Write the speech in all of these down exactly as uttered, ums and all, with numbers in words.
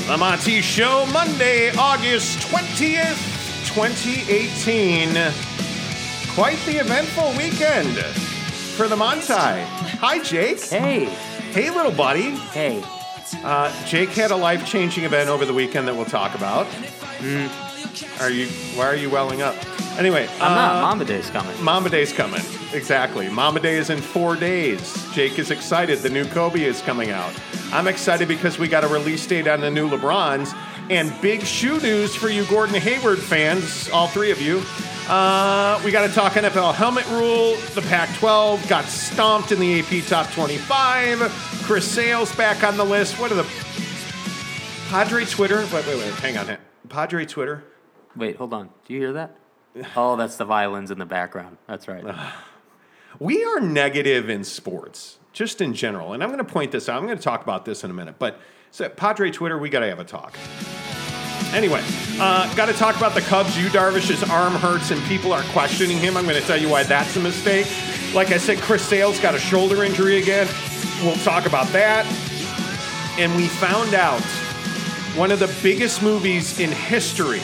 The Monty Show, Monday, August twentieth, twenty eighteen. Quite the eventful weekend for the Monty. Hi, Jake. Hey. Hey, little buddy. Hey. Uh, Jake had a life-changing event over the weekend that we'll talk about. Mm. Are you? Why are you welling up? Anyway. I'm uh, not. Mamba Day's coming. Mamba Day's coming. Exactly. Mamba Day is in four days. Jake is excited. The new Kobe is coming out. I'm excited because we got a release date on the new LeBrons. And big shoe news for you Gordon Hayward fans, all three of you. Uh, we got to talk N F L helmet rule. The Pac twelve got stomped in the A P Top twenty-five. Chris Sale's back on the list. What are the... Padre Twitter? Wait, wait, wait. Hang on. Padre Twitter? Wait, hold on. Do you hear that? Oh, that's the violins in the background. That's right. We are negative in sports, just in general. And I'm going to point this out. I'm going to talk about this in a minute. But so Padre Twitter, we got to have a talk. Anyway, uh, got to talk about the Cubs. Yu Darvish's arm hurts and people are questioning him. I'm going to tell you why that's a mistake. Like I said, Chris Sale's got a shoulder injury again. We'll talk about that. And we found out one of the biggest movies in history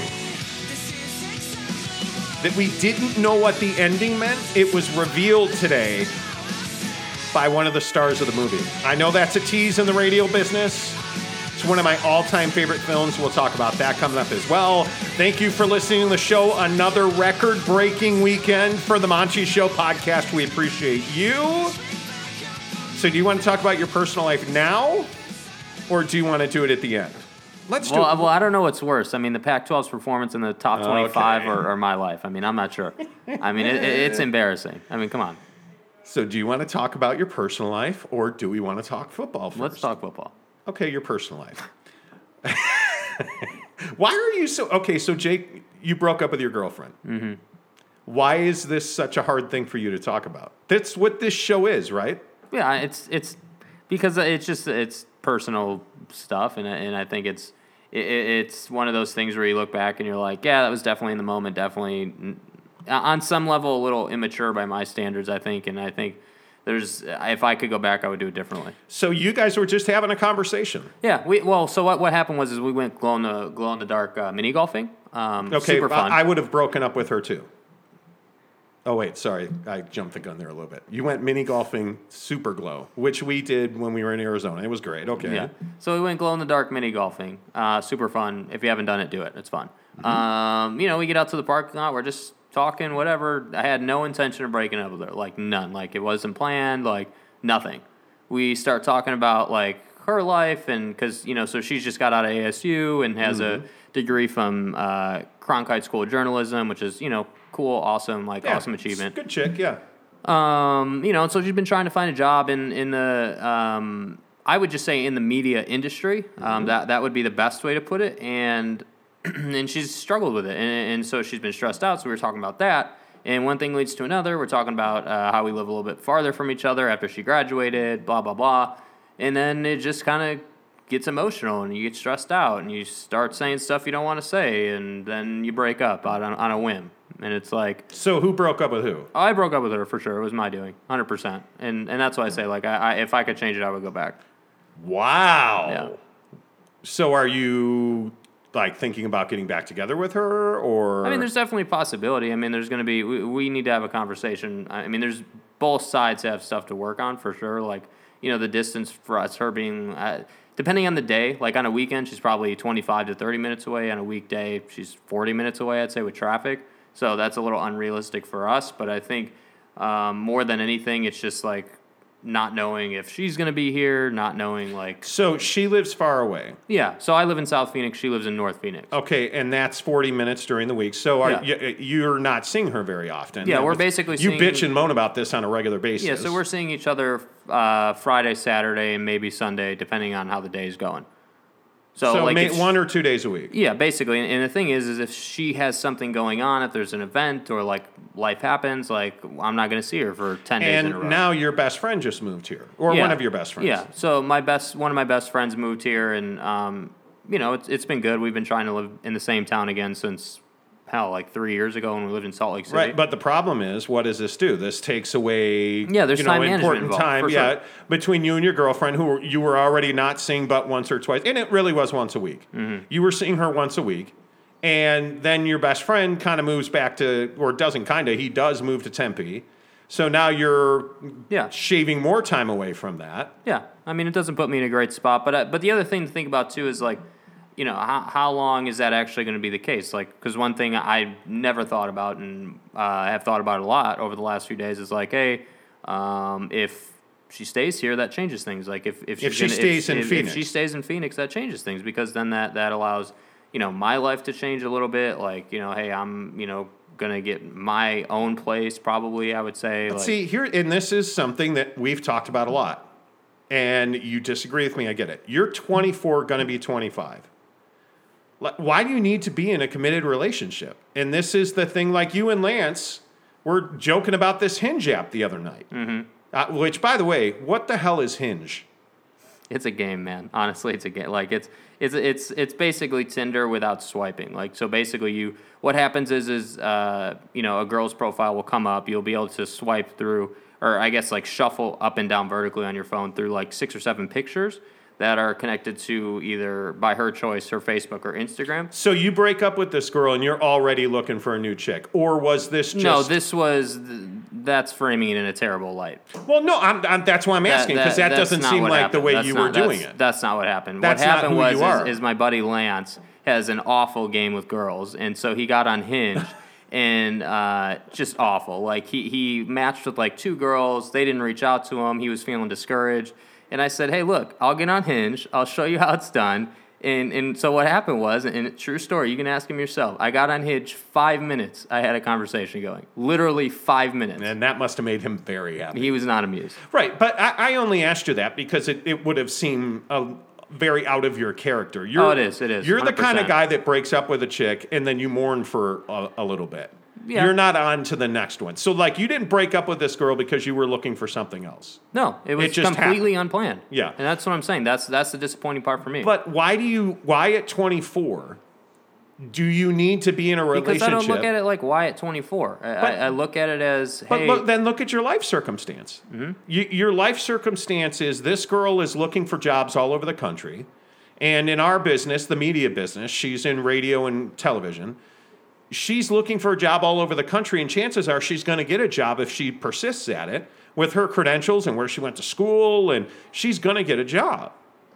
that we didn't know what the ending meant. It was revealed today by one of the stars of the movie. I know that's a tease in the radio business. It's one of my all-time favorite films. We'll talk about that coming up as well. Thank you for listening to the show. Another record-breaking weekend for the Monty Show podcast. We appreciate you. So do you want to talk about your personal life now, or do you want to do it at the end? Let's do well, it. Well, I don't know what's worse. I mean, the Pac twelve's performance in the top twenty-five Okay. or, or my life. I mean, I'm not sure. I mean, it, it, it's embarrassing. I mean, come on. So do you want to talk about your personal life, or do we want to talk football first? Let's talk football. Okay, your personal life. Why are you so... Okay, so Jake, you broke up with your girlfriend. Mm-hmm. Why is this such a hard thing for you to talk about? That's what this show is, right? Yeah, it's it's because it's just it's personal stuff, and and I think it's it, it's one of those things where you look back and you're like, yeah, that was definitely in the moment, definitely on some level a little immature by my standards, I think, and I think there's if I could go back, I would do it differently. So you guys were just having a conversation. Yeah, we well, so what what happened was is we went glow in the glow in the dark uh, mini golfing. Um, Okay, super fun. I, I would have broken up with her too. Oh, wait, sorry. I jumped the gun there a little bit. You went mini golfing super glow, which we did when we were in Arizona. It was great. Okay. Yeah. So we went glow in the dark mini golfing. Uh, super fun. If you haven't done it, do it. It's fun. Mm-hmm. Um, you know, we get out to the parking lot. We're just talking, whatever. I had no intention of breaking up with her. Like, none. Like, it wasn't planned. Like, nothing. We start talking about, like, her life. And because, you know, so she's just got out of A S U and has mm-hmm. a degree from uh, Cronkite School of Journalism, which is, you know, cool, awesome, like yeah, awesome achievement. Good chick, yeah. Um, you know, so she's been trying to find a job in in the um, I would just say in the media industry. Um, mm-hmm. That that would be the best way to put it. And and she's struggled with it, and, and so she's been stressed out. So we were talking about that, and one thing leads to another. We're talking about uh, how we live a little bit farther from each other after she graduated, blah blah blah, and then it just kind of gets emotional, and you get stressed out, and you start saying stuff you don't want to say, and then you break up out on, on a whim. And it's like... So who broke up with who? I broke up with her for sure. It was my doing, one hundred percent. And and that's why I say, like, I, I if I could change it, I would go back. Wow. Yeah. So are you, like, thinking about getting back together with her, or... I mean, there's definitely a possibility. I mean, there's going to be... We, we need to have a conversation. I mean, there's... Both sides have stuff to work on, for sure. Like, you know, the distance for us, her being... Uh, depending on the day, like on a weekend, she's probably twenty-five to thirty minutes away. On a weekday, she's forty minutes away, I'd say, with traffic. So that's a little unrealistic for us. But I think um, more than anything, it's just like not knowing if she's going to be here, not knowing like... So she lives far away. Yeah. So I live in South Phoenix. She lives in North Phoenix. Okay, and that's forty minutes during the week. So are Yeah. you, you're not seeing her very often. Yeah, That we're was- basically You seeing- bitch and moan about this on a regular basis. Yeah, so we're seeing each other uh, Friday, Saturday, and maybe Sunday, depending on how the day's going. So, So like ma- if- one or two days a week. Yeah, basically. And, and the thing is, is if she has something going on, if there's an event or like life happens, like I'm not going to see her for ten days in a row. And now your best friend just moved here, or Yeah. one of your best friends. Yeah. So my best, one of my best friends moved here, and um, you know, it's it's been good. We've been trying to live in the same town again since hell, like three years ago when we lived in Salt Lake City. Right, but the problem is, what does this do? This takes away, yeah, there's you know, time management important involved, time, for yeah, sure. between you and your girlfriend, who you were already not seeing but once or twice, and it really was once a week. Mm-hmm. You were seeing her once a week, and then your best friend kind of moves back to, or doesn't kind of, he does move to Tempe. So now you're Yeah. shaving more time away from that. Yeah, I mean, it doesn't put me in a great spot. But uh, but the other thing to think about too is like, you know, how how long is that actually going to be the case? Like, because one thing I never thought about and uh, I have thought about a lot over the last few days is like, hey, um, if she stays here, that changes things. Like if if, If she's she gonna, stays if, in if, Phoenix. if she stays in Phoenix, that changes things because then that that allows, you know, my life to change a little bit. Like, you know, hey, I'm, you know, gonna get my own place probably, I would say. Like, See, here, and this is something that we've talked about a lot, and you disagree with me, I get it. You're twenty-four, going to be twenty-five. Like, why do you need to be in a committed relationship? And this is the thing, like you and Lance were joking about this Hinge app the other night. Mm-hmm. Uh, which, by the way, what the hell is Hinge? It's a game, man. Honestly, it's a game. Like it's it's it's it's basically Tinder without swiping. Like so, basically, you what happens is is uh, you know, a girl's profile will come up. You'll be able to swipe through, or I guess like shuffle up and down vertically on your phone through like six or seven pictures that are connected to either by her choice, her Facebook or Instagram. So you break up with this girl and you're already looking for a new chick, or was this just No, this was that's framing it in a terrible light. Well, no, I'm, I'm, that's why I'm asking, because that, that that's doesn't not seem what like happened. the way That's you not- were doing that's- it. That's not what happened. That's what not happened who was you are. is, is my buddy Lance has an awful game with girls, and so he got on Hinge, and uh, just awful. Like he he matched with like two girls. They didn't reach out to him. He was feeling discouraged, and I said, "Hey, look, I'll get on Hinge. I'll show you how it's done." And and so what happened was, and true story, you can ask him yourself. I got on Hinge, five minutes. I had a conversation going, literally five minutes. And that must have made him very happy. He was not amused. Right, but I, I only asked you that because it, it would have seemed uh, very out of your character. You're, Oh, it is, it is, You're the one hundred kind of percent. guy that breaks up with a chick and then you mourn for a, a little bit. Yeah. You're not on to the next one. So, like, you didn't break up with this girl because you were looking for something else. No, it was It just completely unplanned. Yeah. And that's what I'm saying. That's that's the disappointing part for me. But why do you, why at twenty-four, do you need to be in a relationship? because I don't look at it like why at twenty-four. I, But- I, I look at it as, But hey, look, then look at your life circumstance. Mm-hmm. You, your life circumstance is this girl is looking for jobs all over the country. And in our business, the media business, she's in radio and television. She's looking for a job all over the country, and chances are she's going to get a job if she persists at it with her credentials and where she went to school, and she's going to get a job.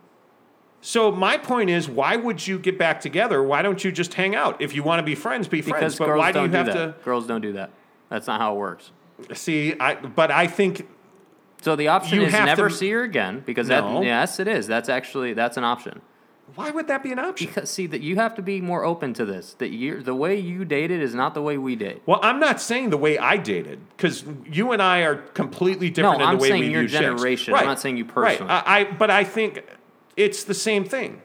So my point is, why would you get back together? Why don't you just hang out? If you want to be friends, be friends. because But girls why do you don't do, have that. Girls don't do that. That's not how it works. to see? I, but I think So the option You is have never to- see her again because No. that yes, it is. That's actually that's an option. why would that be an option? Because see that you have to be more open to this. That you the way you dated is not the way we date. Well, I'm not saying the way I dated, because you and I are completely different No, in I'm the way saying we your view chicks. generation. I'm not saying you personally. Right. I, I, but I think it's the same thing.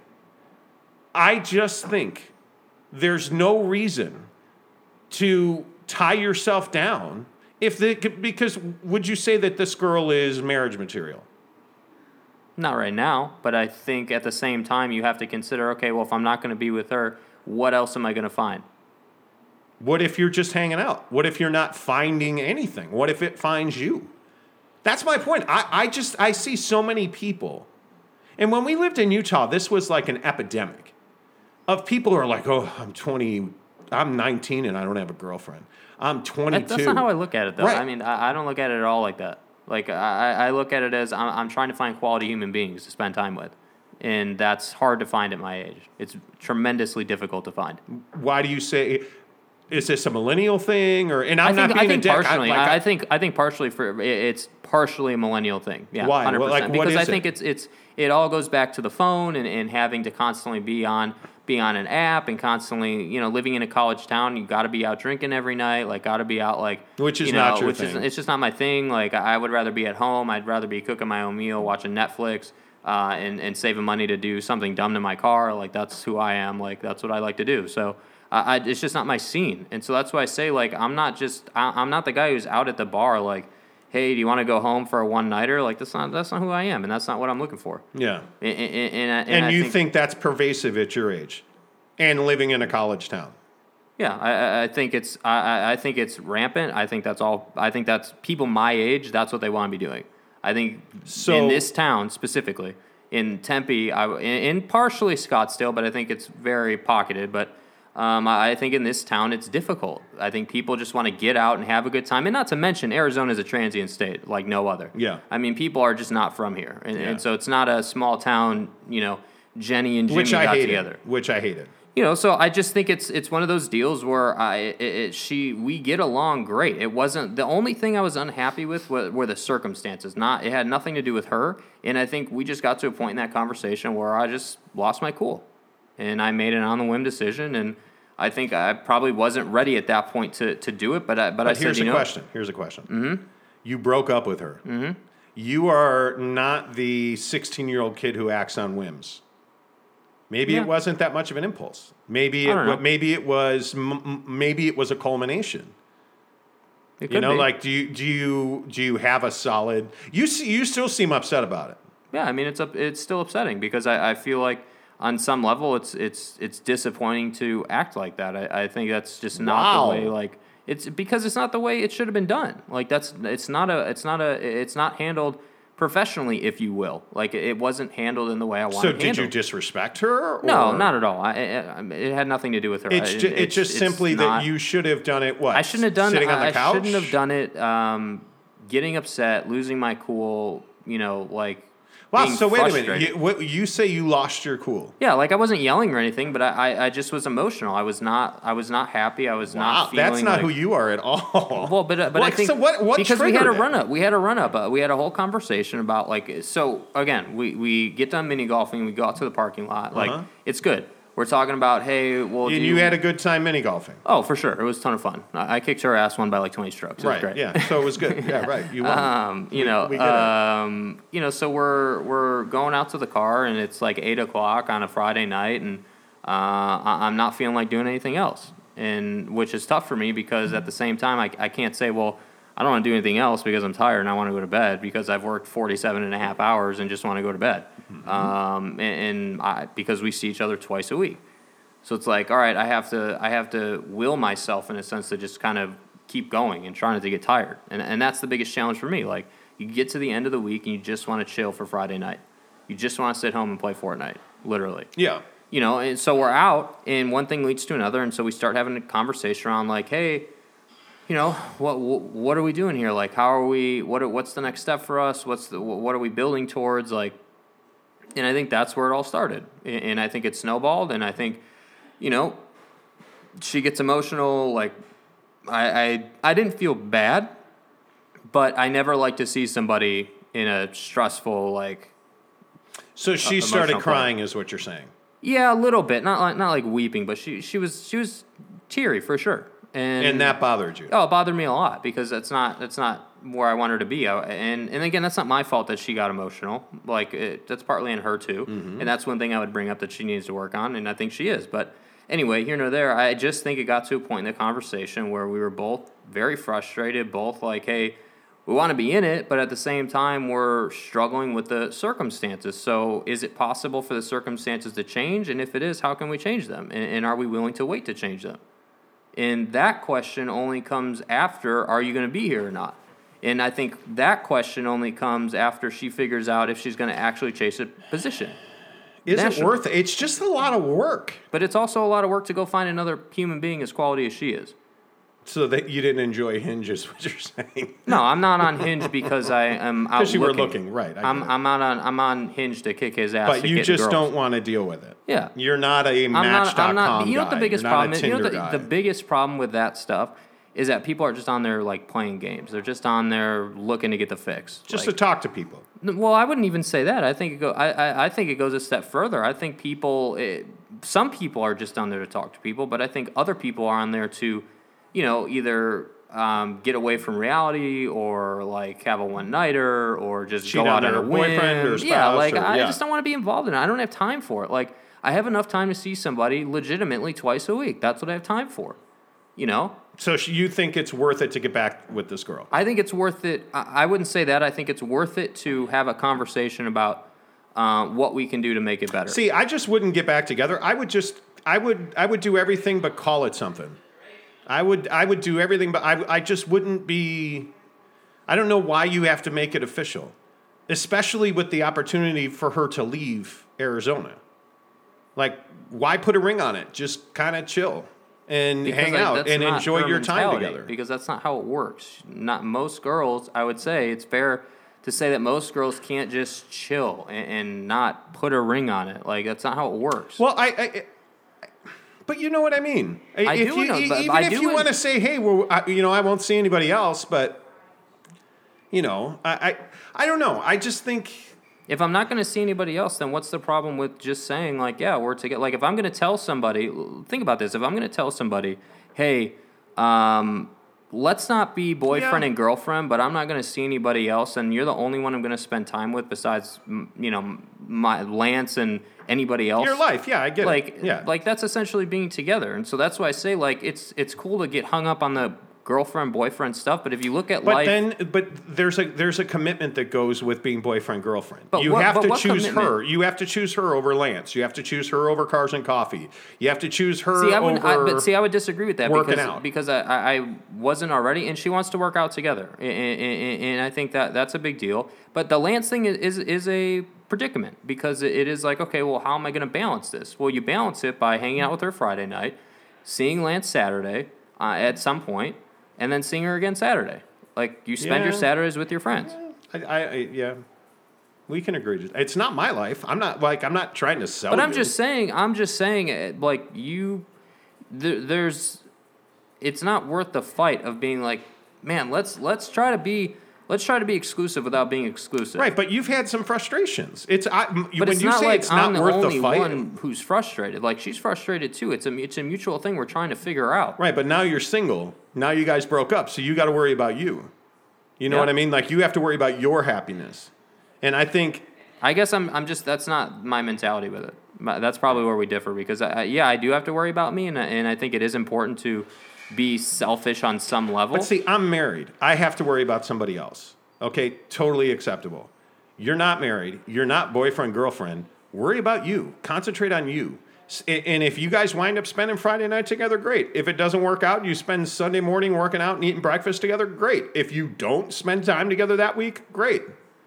I just think there's no reason to tie yourself down if the, because would you say that this girl is marriage material? Not right now, but I think at the same time you have to consider, okay, well, if I'm not going to be with her, what else am I going to find? What if you're just hanging out? What if you're not finding anything? What if it finds you? That's my point. I, I just, I see so many people. And when we lived in Utah, this was like an epidemic of people who are like, oh, I'm twenty, I'm nineteen and I don't have a girlfriend. I'm twenty-two. That, that's not how I look at it, though. Right. I mean, I, I don't look at it at all like that. Like, I, I look at it as I'm, I'm trying to find quality human beings to spend time with. And that's hard to find at my age. It's tremendously difficult to find. Why do you say, is this a millennial thing? Or, and I'm I think, not being I think a dick. partially. I, like, I, I think I think partially for it- it's partially a millennial thing. Yeah, Why? hundred Well, like, percent. what Because is I think it? it's it's it all goes back to the phone and, and having to constantly be on be on an app and constantly you know living in a college town. You got to be out drinking every night. Like got to be out like Which is you not know, your which is thing. it's just not my thing. Like I would rather be at home. I'd rather be cooking my own meal, watching Netflix. Uh, and, and saving money to do something dumb to my car. Like, that's who I am. Like, that's what I like to do. So, I, I, it's just not my scene. And so that's why I say, like, I'm not just, I, I'm not the guy who's out at the bar, like, hey, do you want to go home for a one-nighter? Like, that's not that's not who I am, and that's not what I'm looking for. yeah. And, and, and, I- and And I you think, think that's pervasive at your age and living in a college town? Yeah, I, I think it's I, I think it's rampant. I think that's all. I think that's people my age. That's what they want to be doing. I think So- in this town specifically, in Tempe, I, in, in partially Scottsdale, but I think it's very pocketed. But um, I, I think in this town it's difficult. I think people just want to get out and have a good time. And not to mention, Arizona is a transient state like no other. Yeah. I mean, people are just not from here, and, Yeah. and so it's not a small town. You know, Jenny and Jimmy Which I got hated. together. Which I hated. You know, so I just think it's it's one of those deals where I it, it, she we get along great. It wasn't the only thing I was unhappy with were, were the circumstances. Not it had nothing to do with her, and I think we just got to a point in that conversation where I just lost my cool, and I made an on the whim decision, and I think I probably wasn't ready at that point to, to do it. But I, but, But I here's said, you a know, question. Here's a question. Mm-hmm. You broke up with her. Mm-hmm. You are not the sixteen-year-old kid who acts on whims. Maybe Yeah. it wasn't that much of an impulse. Maybe I it don't know. maybe it was m- m- maybe it was a culmination. it You could know, be. like do you do you do you have a solid? You see, you still seem upset about it. Yeah, I mean it's up, it's still upsetting because I, I feel like on some level it's it's it's disappointing to act like that. I, I think that's just not Wow. the way like it's because it's not the way it should have been done. Like that's it's not a it's not a it's not handled professionally, if you will. Like it wasn't handled in the way I wanted. So it did you handled. disrespect her? Or? No, not at all. I, it, it had nothing to do with her. It's I- ju- it's just it's simply not- that you should have done it. What I shouldn't have done sitting it. on the I couch. shouldn't have done it. Um, getting upset, losing my cool. You know, like. Wow. being So wait a minute. frustrated. You, what, you say you lost your cool. Yeah, like I wasn't yelling or anything, but I, I, I just was emotional. I was not I was not happy. I was Wow, not feeling that's not like, who you are at all. Well, but uh, but Like, I think so what, what because we had a triggered it? run up. We had a run up. Uh, we had a whole conversation about like so again, we, we get done mini golfing, we go out to the parking lot. Like Uh-huh. it's good. We're talking about, hey, well, do And you had a good time mini golfing. Oh, for sure. It was a ton of fun. I, I kicked her ass one by like twenty strokes. It was Right. great. Yeah. So it was good. Yeah. Right. You won. Um, you We- know, we get it. um, you know, so we're we're going out to the car, and it's like eight o'clock on a Friday night, and uh, I, I'm not feeling like doing anything else, and which is tough for me because at the same time, I, I can't say, well, I don't want to do anything else because I'm tired and I want to go to bed because I've worked forty-seven and a half hours and just want to go to bed, Mm-hmm. um, and, and I, because we see each other twice a week. So it's like, all right, I have to I have to will myself in a sense to just kind of keep going and try not to get tired. And and that's the biggest challenge for me. Like you get to the end of the week and you just want to chill for Friday night. You just want to sit home and play Fortnite, literally. Yeah. You know, and so we're out and one thing leads to another, and so we start having a conversation around like, hey, you know, what what are we doing here? Like how are we what are, what's the next step for us? What's the what are we building towards? Like and I think that's where it all started. And and I think it snowballed, and I think you know, she gets emotional. Like, I, I, I didn't feel bad, but I never like to see somebody in a stressful, like. So she Uh, started emotional crying, is what you're saying. Yeah, a little bit, not like not like weeping, but she she was she was teary for sure, and And that bothered you. oh, it bothered me a lot because that's not that's not where I want her to be. I, and and again, that's not my fault that she got emotional. Like it, that's partly on her too, Mm-hmm. and that's one thing I would bring up that she needs to work on, and I think she is. But anyway, here nor there, I just think it got to a point in the conversation where we were both very frustrated, both like, hey, we want to be in it, but at the same time, we're struggling with the circumstances. So is it possible for the circumstances to change? And if it is, how can we change them? And, and are we willing to wait to change them? And that question only comes after, are you going to be here or not? And I think that question only comes after she figures out if she's going to actually chase a position. Is it National. worth it? It's just a lot of work. But it's also a lot of work to go find another human being as quality as she is. So that you didn't enjoy Hinge, is what you're saying. No, I'm not on Hinge because I am out Because you were looking. looking, right. I I'm get it. I'm not on I'm on Hinge to kick his ass. But to you get just girls. don't want to deal with it. Yeah. You're not a I'm Match not. dot com I'm not. You know what the guy. biggest You're not a problem is? You know Tinder the, guy. the biggest problem with that stuff is that people are just on there like playing games. They're just on there looking to get the fix. Just like, to talk to people. Well, I wouldn't even say that. I think it go. I, I, I think it goes a step further. I think people. It, some people are just on there to talk to people, but I think other people are on there to, you know, either um, get away from reality or like have a one nighter or just Cheat go on out on their a whim. boyfriend or Yeah, spouse like or- I yeah. just don't want to be involved in it. I don't have time for it. Like I have enough time to see somebody legitimately twice a week. That's what I have time for. You know. So sh- you think it's worth it to get back with this girl? I think it's worth it. I I wouldn't say that. I think it's worth it to have a conversation about uh, what we can do to make it better. See, I just wouldn't get back together. I would just, I would, I would do everything but call it something. I would I would do everything, but I I just wouldn't be. I don't know why you have to make it official, especially with the opportunity for her to leave Arizona. Like, why put a ring on it? Just kind of chill and Because, hang like, out that's and not enjoy her your time mentality, together. Because that's not how it works. Not most girls, I would say, it's fair to say that most girls can't just chill and, and not put a ring on it. Like, that's not how it works. Well, I, I but you know what I mean. I if do you, know, e- but even I if do you in- want to say, hey, well, I, you know, I won't see anybody else, but you know, I, I, I don't know. I just think. If I'm not going to see anybody else, then what's the problem with just saying, like, yeah, we're together? Like, if I'm going to tell somebody, think about this. If I'm going to tell somebody, hey, um, let's not be boyfriend Yeah. and girlfriend, but I'm not going to see anybody else, and you're the only one I'm going to spend time with besides, m- you know, my Lance and anybody else. Your life, yeah, I get like, it. Yeah. like that's essentially being together, and so that's why I say, like, it's it's cool to get hung up on the girlfriend boyfriend stuff, but if you look at But life, then, but there's a there's a commitment that goes with being boyfriend girlfriend. But you what- have but to what choose commitment? her. You have to choose her over Lance. You have to choose her over Cars and Coffee. You have to choose her See, I wouldn't, over. I, but see, I would disagree with that working because out. because I, I I wasn't already, and she wants to work out together, and, and, and I think that that's a big deal. But the Lance thing is is, is a predicament because it is like, okay, well, how am I going to balance this? Well, you balance it by hanging out with her Friday night, seeing Lance Saturday uh, at some point, and then seeing her again Saturday. Like you spend your Yeah. Saturdays with your friends. I, I, I yeah, we can agree. to- It's not my life. I'm not like I'm not trying to sell. But I'm you. just saying, I'm just saying, uh, like you, there, there's, it's not worth the fight of being like, man, let's let's try to be, let's try to be exclusive without being exclusive. right. But you've had some frustrations. It's I, m- But when it's you not say like it's I'm not the worth only the fight. one who's frustrated. Like she's frustrated too. It's a it's a mutual thing we're trying to figure out. Right, but now you're single. Now you guys broke up, so you got to worry about you. You know Yeah. what I mean? Like you have to worry about your happiness. And I think I guess I'm I'm just that's not my mentality with it. My, that's probably where we differ because I, I, yeah, I do have to worry about me, and I- and I think it is important to be selfish on some level. But see, I'm married. I have to worry about somebody else. Okay, totally acceptable. You're not married. You're not boyfriend, girlfriend. Worry about you. Concentrate on you. S- And if you guys wind up spending Friday night together, great. If it doesn't work out, you spend Sunday morning working out and eating breakfast together, great. If you don't spend time together that week, great.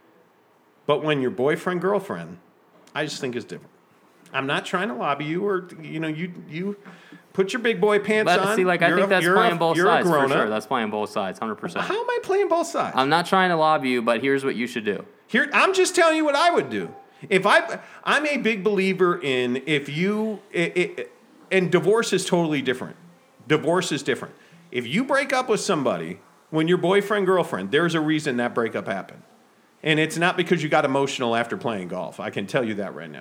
But when you're boyfriend, girlfriend, I just think it's different. I'm not trying to lobby you or, you know, you you put your big boy pants But on. see, like I You're think a- that's you're a- playing both you're a sides for grown-up. sure. That's playing both sides, hundred percent. How am I playing both sides? I'm not trying to lobby you, but here's what you should do. Here, I'm just telling you what I would do. If I, I'm a big believer in if you, it, it, and divorce is totally different. Divorce is different. If you break up with somebody when you're boyfriend, girlfriend, there's a reason that breakup happened. And it's not because you got emotional after playing golf. I can tell you that right now.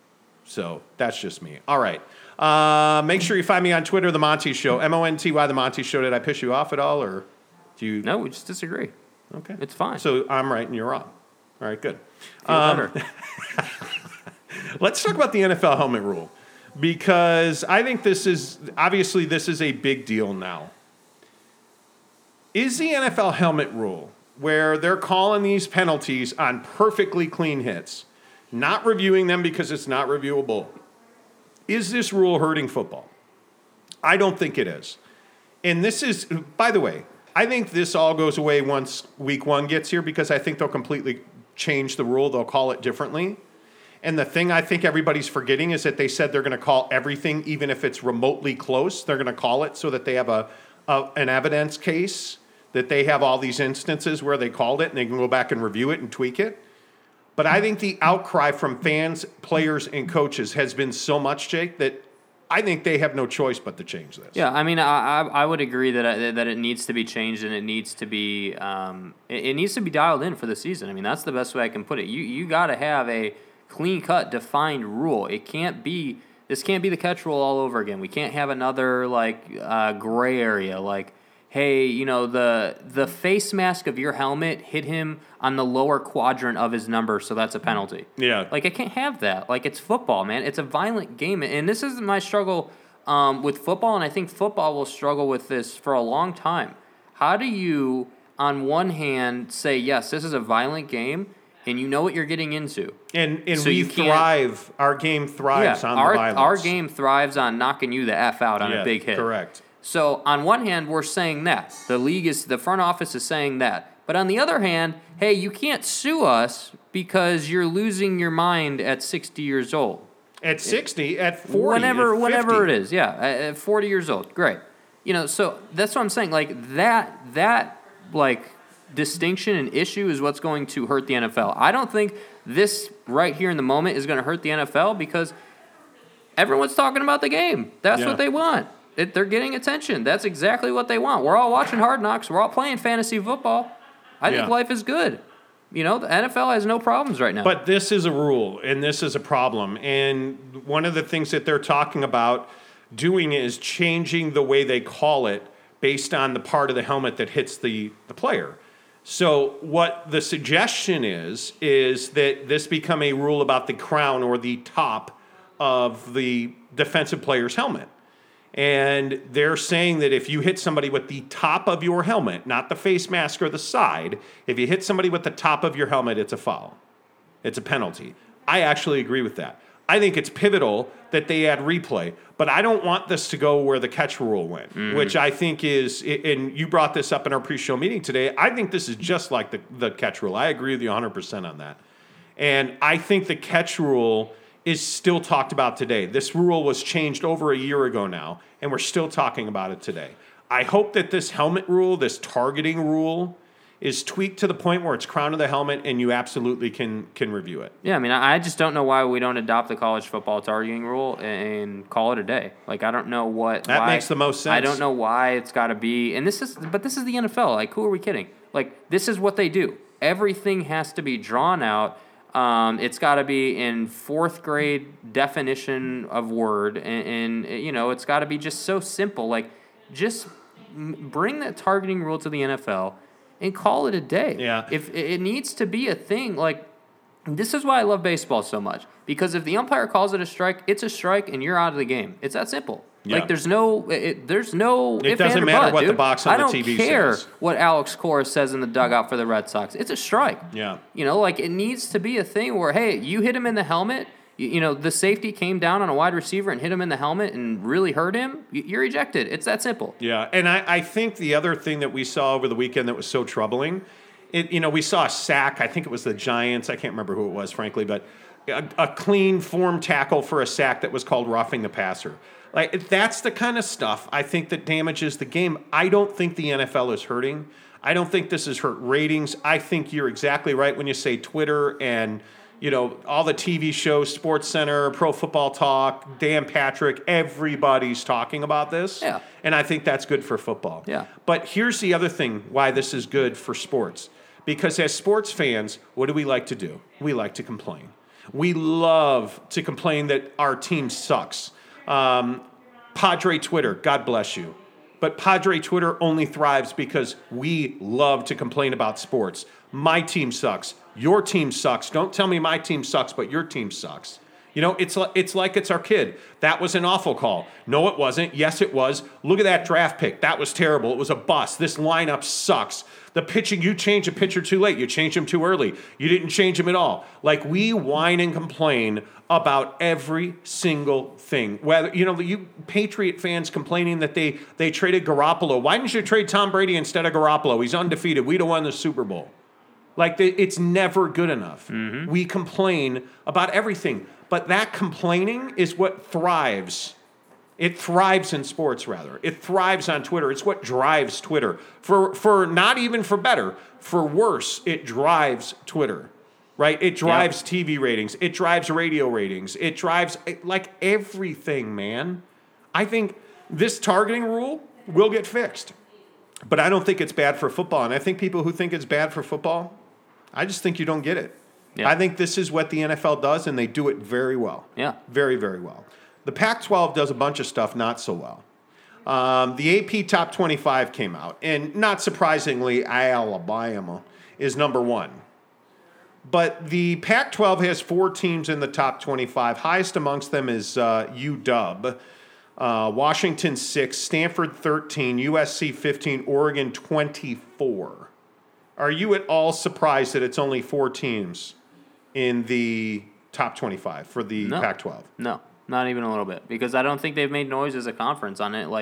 So that's just me. All right. Uh, make sure you find me on Twitter, The Monty Show, M O N T Y, The Monty Show. Did I piss you off at all, or do you? No, we just disagree. Okay. It's fine. So I'm right and you're wrong. All right, good. Feel Um, better. Let's talk about the N F L helmet rule because I think this is obviously this is a big deal now. Is the N F L helmet rule where they're calling these penalties on perfectly clean hits, not reviewing them because it's not reviewable? Is this rule hurting football? I don't think it is. And this is, by the way, I think this all goes away once week one gets here because I think they'll completely change the rule. They'll call it differently. And the thing I think everybody's forgetting is that they said they're going to call everything, even if it's remotely close, they're going to call it so that they have a, a an evidence case, that they have all these instances where they called it and they can go back and review it and tweak it. But I think the outcry from fans, players, and coaches has been so much, Jake, that I think they have no choice but to change this. Yeah, I mean, I I, I would agree that I, that it needs to be changed and it needs to be um, it, it needs to be dialed in for the season. I mean, that's the best way I can put it. You you got to have a clean cut, defined rule. It can't be this can't be the catch rule all over again. We can't have another like uh, gray area like. Hey, you know, the the face mask of your helmet hit him on the lower quadrant of his number, so that's a penalty. Yeah. Like, I can't have that. Like, it's football, man. It's a violent game. And this is my struggle um, with football, and I think football will struggle with this for a long time. How do you, on one hand, say, yes, this is a violent game, and you know what you're getting into? And and So we you can't- thrive, our game thrives yeah, on our, the violence. our game thrives on knocking you the F out on Yeah, a big hit. correct. So on one hand, we're saying that. The league is, the front office is saying that. But on the other hand, hey, you can't sue us because you're losing your mind at sixty years old. At sixty, at forty, whenever, at whenever it is, yeah, at forty years old, great. You know, so that's what I'm saying. Like that, that like distinction and issue is what's going to hurt the N F L. I don't think this right here in the moment is going to hurt the N F L because everyone's talking about the game. That's Yeah. what they want. It, they're getting attention. That's exactly what they want. We're all watching Hard Knocks. We're all playing fantasy football. I think Yeah. life is good. You know, the N F L has no problems right now. But this is a rule, and this is a problem. And one of the things that they're talking about doing is changing the way they call it based on the part of the helmet that hits the, the player. So what the suggestion is, is that this become a rule about the crown or the top of the defensive player's helmet. And they're saying that if you hit somebody with the top of your helmet, not the face mask or the side, if you hit somebody with the top of your helmet, it's a foul. It's a penalty. I actually agree with that. I think it's pivotal that they add replay, but I don't want this to go where the catch rule went, mm-hmm. which I think is, and you brought this up in our pre-show meeting today, I think this is just like the, the catch rule. I agree with you one hundred percent on that. And I think the catch rule is still talked about today. This rule was changed over a year ago now, and we're still talking about it today. I hope that this helmet rule, this targeting rule, is tweaked to the point where it's crown of the helmet and you absolutely can can review it. Yeah, I mean, I just don't know why we don't adopt the college football targeting rule and call it a day. Like, I don't know what... That why, makes the most sense. I don't know why it's got to be... And this is... But this is the N F L. Like, who are we kidding? Like, this is what they do. Everything has to be drawn out. Um, it's got to be in fourth grade definition of word, and, and you know, it's got to be just so simple. Like, just bring that targeting rule to the N F L and call it a day. Yeah. If it needs to be a thing, like, this is why I love baseball so much, because if the umpire calls it a strike, it's a strike, and you're out of the game. It's that simple. Yeah. Like, there's no, it, there's no. It if doesn't and or matter but, what dude. the box on I the don't T V care says. what Alex Cora says in the dugout for the Red Sox. It's a strike. Yeah. You know, like, it needs to be a thing where, hey, you hit him in the helmet. You, you know, the safety came down on a wide receiver and hit him in the helmet and really hurt him. You're ejected. It's that simple. Yeah, and I, I think the other thing that we saw over the weekend that was so troubling, it, you know, we saw a sack. I think it was the Giants. I can't remember who it was, frankly, but a, a clean form tackle for a sack that was called roughing the passer. Like, that's the kind of stuff I think that damages the game. I don't think the N F L is hurting. I don't think this has hurt ratings. I think you're exactly right when you say Twitter and, you know, all the T V shows, Sports Center, Pro Football Talk, Dan Patrick, everybody's talking about this. Yeah. And I think that's good for football. Yeah. But here's the other thing why this is good for sports. Because as sports fans, what do we like to do? We like to complain. We love to complain that our team sucks. Um, Padre Twitter, God bless you. But Padre Twitter only thrives because we love to complain about sports. My team sucks. Your team sucks. Don't tell me my team sucks, but your team sucks. You know, it's like, it's like it's our kid. That was an awful call. No, it wasn't. Yes, it was. Look at that draft pick. That was terrible. It was a bust. This lineup sucks. The pitching, you changed a pitcher too late. You changed him too early. You didn't change him at all. Like, we whine and complain about every single thing. Whether, you know, you Patriot fans complaining that they, they traded Garoppolo. Why didn't you trade Tom Brady instead of Garoppolo? He's undefeated. We'd have won the Super Bowl. Like, it's never good enough. Mm-hmm. We complain about everything. But that complaining is what thrives. It thrives in sports, rather. It thrives on Twitter. It's what drives Twitter. For, for not even for better, for worse, it drives Twitter, right? It drives yep. T V ratings. It drives radio ratings. It drives, like, everything, man. I think this targeting rule will get fixed. But I don't think it's bad for football. And I think people who think it's bad for football, I just think you don't get it. Yeah. I think this is what the N F L does, and they do it very well. Yeah. Very, very well. The Pac twelve does a bunch of stuff not so well. Um, the A P Top twenty-five came out, and not surprisingly, Alabama is number one. But the Pac twelve has four teams in the top twenty-five. Highest amongst them is uh, U W. Uh, Washington six, Stanford thirteen, U S C fifteen, Oregon twenty-four. Are you at all surprised that it's only four teams in the top twenty-five for the no. Pac twelve? No, not even a little bit, because I don't think they've made noise as a conference on it. Like,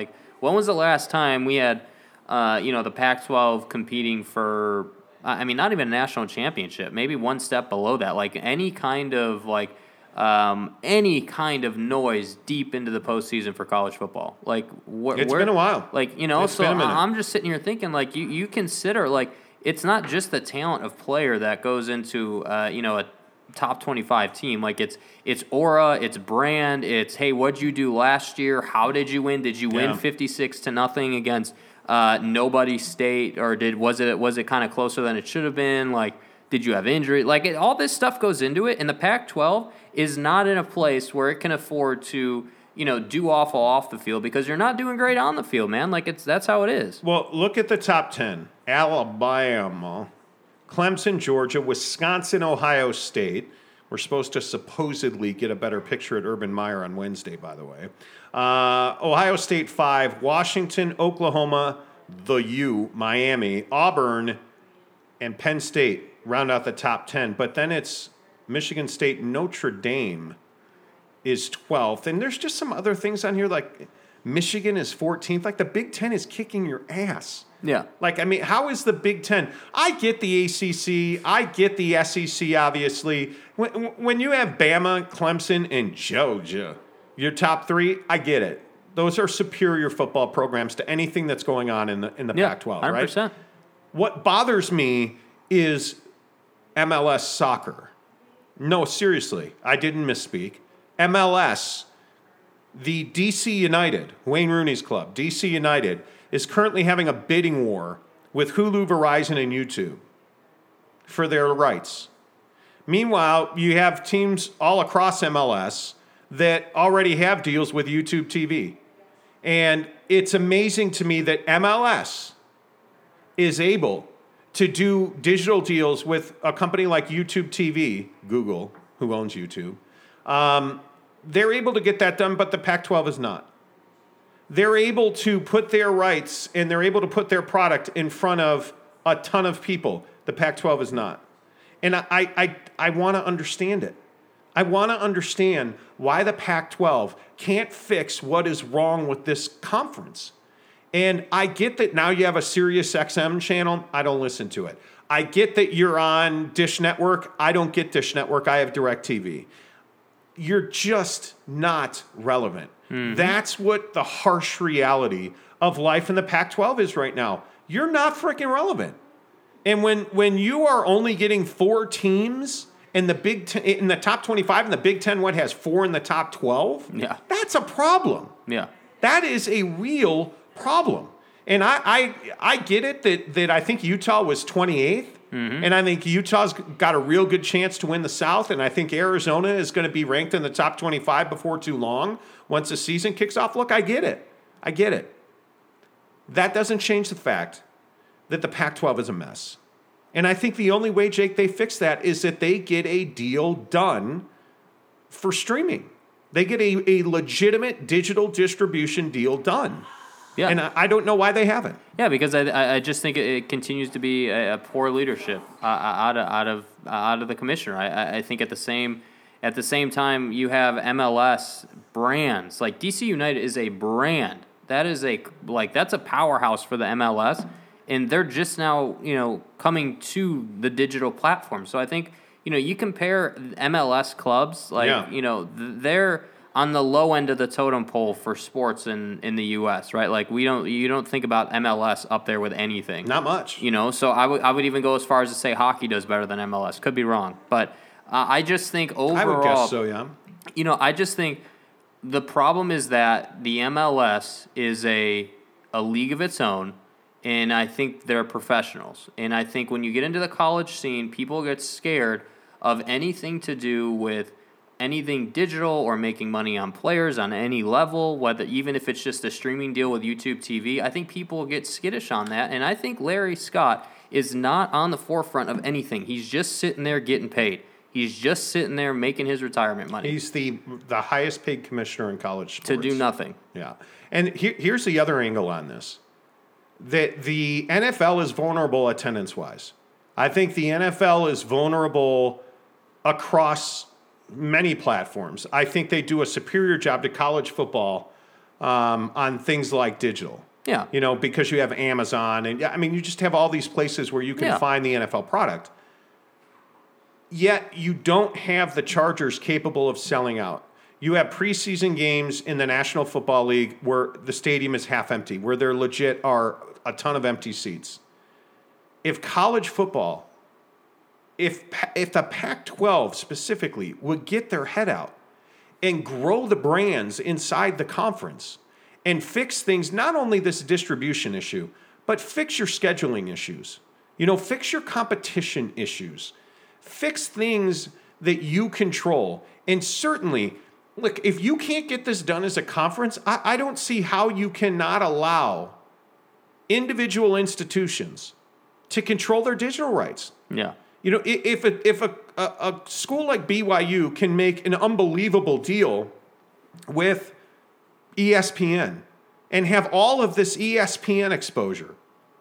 When was the last time we had, uh, you know, the Pac twelve competing for, I mean, not even a national championship, maybe one step below that, like any kind of, like, um, any kind of noise deep into the postseason for college football. Like, wh- It's where, been a while. Like, you know, It's so been a minute. I'm just sitting here thinking, like, you, you consider, like, it's not just the talent of player that goes into, uh, you know, a top twenty-five team. Like, it's it's aura, it's brand, it's, hey, what'd you do last year? How did you win? Did you win Yeah. fifty-six to nothing against uh, nobody state, or did was it was it kind of closer than it should have been? Like, did you have injury? Like, it, all this stuff goes into it, and the Pac twelve is not in a place where it can afford to, you know, do awful off the field because you're not doing great on the field, man. Like, it's that's how it is. Well, look at the top ten. Alabama, Clemson, Georgia, Wisconsin, Ohio State. We're supposed to supposedly get a better picture at Urban Meyer on Wednesday, by the way. Uh, Ohio State, five. Washington, Oklahoma, the U, Miami, Auburn, and Penn State round out the top ten. But then it's Michigan State, Notre Dame is twelfth. And there's just some other things on here, like Michigan is fourteenth. Like, the Big Ten is kicking your ass. Yeah. Like, I mean, how is the Big Ten? I get the A C C. I get the S E C, obviously. When, when you have Bama, Clemson, and Georgia, your top three, I get it. Those are superior football programs to anything that's going on in the in the Yeah, Pac twelve, one hundred right? percent. What bothers me is M L S soccer. No, seriously, I didn't misspeak. M L S, the D C United, Wayne Rooney's club, D C United, is currently having a bidding war with Hulu, Verizon, and YouTube for their rights. Meanwhile, you have teams all across M L S that already have deals with YouTube T V. And it's amazing to me that M L S is able to do digital deals with a company like YouTube T V, Google, who owns YouTube. Um, they're able to get that done, but the Pac twelve is not. They're able to put their rights and they're able to put their product in front of a ton of people. The Pac twelve is not. And I, I, I want to understand it. I want to understand why the Pac twelve can't fix what is wrong with this conference. And I get that now you have a Sirius X M channel. I don't listen to it. I get that you're on Dish Network. I don't get Dish Network. I have DirecTV. You're just not relevant. Mm-hmm. That's what the harsh reality of life in the Pac twelve is right now. You're not freaking relevant. And when when you are only getting four teams in the Big Ten, in the top twenty-five, and the Big Ten, what has four in the top twelve? Yeah, that's a problem. Yeah, that is a real problem. And I I, I get it that that I think Utah was twenty-eighth, mm-hmm. and I think Utah's got a real good chance to win the South, and I think Arizona is going to be ranked in the top twenty-five before too long once the season kicks off. Look, I get it. I get it. That doesn't change the fact that the Pac twelve is a mess. And I think the only way, Jake, they fix that is that they get a deal done for streaming. They get a, a legitimate digital distribution deal done. Yeah. And I, I don't know why they haven't. Yeah, because I I just think it, it continues to be a, a poor leadership uh, out of out of uh, out of the commissioner. I, I think at the same at the same time you have M L S brands like D C United is a brand. That is a like that's a powerhouse for the M L S. And they're just now, you know, coming to the digital platform. So I think, you know, you compare M L S clubs, like, yeah. you know, they're on the low end of the totem pole for sports in, in the U S, right? Like, we don't, you don't think about M L S up there with anything. Not much. You know, so I would, I would even go as far as to say hockey does better than M L S. Could be wrong. But uh, I just think overall. I would guess so, yeah. You know, I just think the problem is that the M L S is a a league of its own. And I think they're professionals. And I think when you get into the college scene, people get scared of anything to do with anything digital or making money on players on any level, whether even if it's just a streaming deal with YouTube T V. I think people get skittish on that. And I think Larry Scott is not on the forefront of anything. He's just sitting there getting paid. He's just sitting there making his retirement money. He's the the highest paid commissioner in college sports. To do nothing. Yeah. And here, here's the other angle on this. That the N F L is vulnerable attendance-wise. I think the N F L is vulnerable across many platforms. I think they do a superior job to college football um, on things like digital. Yeah. You know, because you have Amazon, and I mean, you just have all these places where you can Yeah. find the N F L product. Yet you don't have the Chargers capable of selling out. You have preseason games in the National Football League where the stadium is half empty, where there legit are a ton of empty seats. If college football, if if the Pac twelve specifically would get their head out and grow the brands inside the conference and fix things, not only this distribution issue, but fix your scheduling issues. You know, fix your competition issues. Fix things that you control. And certainly, look, if you can't get this done as a conference, I, I don't see how you cannot allow individual institutions to control their digital rights. Yeah. You know, if a, if a, a, a school like B Y U can make an unbelievable deal with E S P N and have all of this E S P N exposure,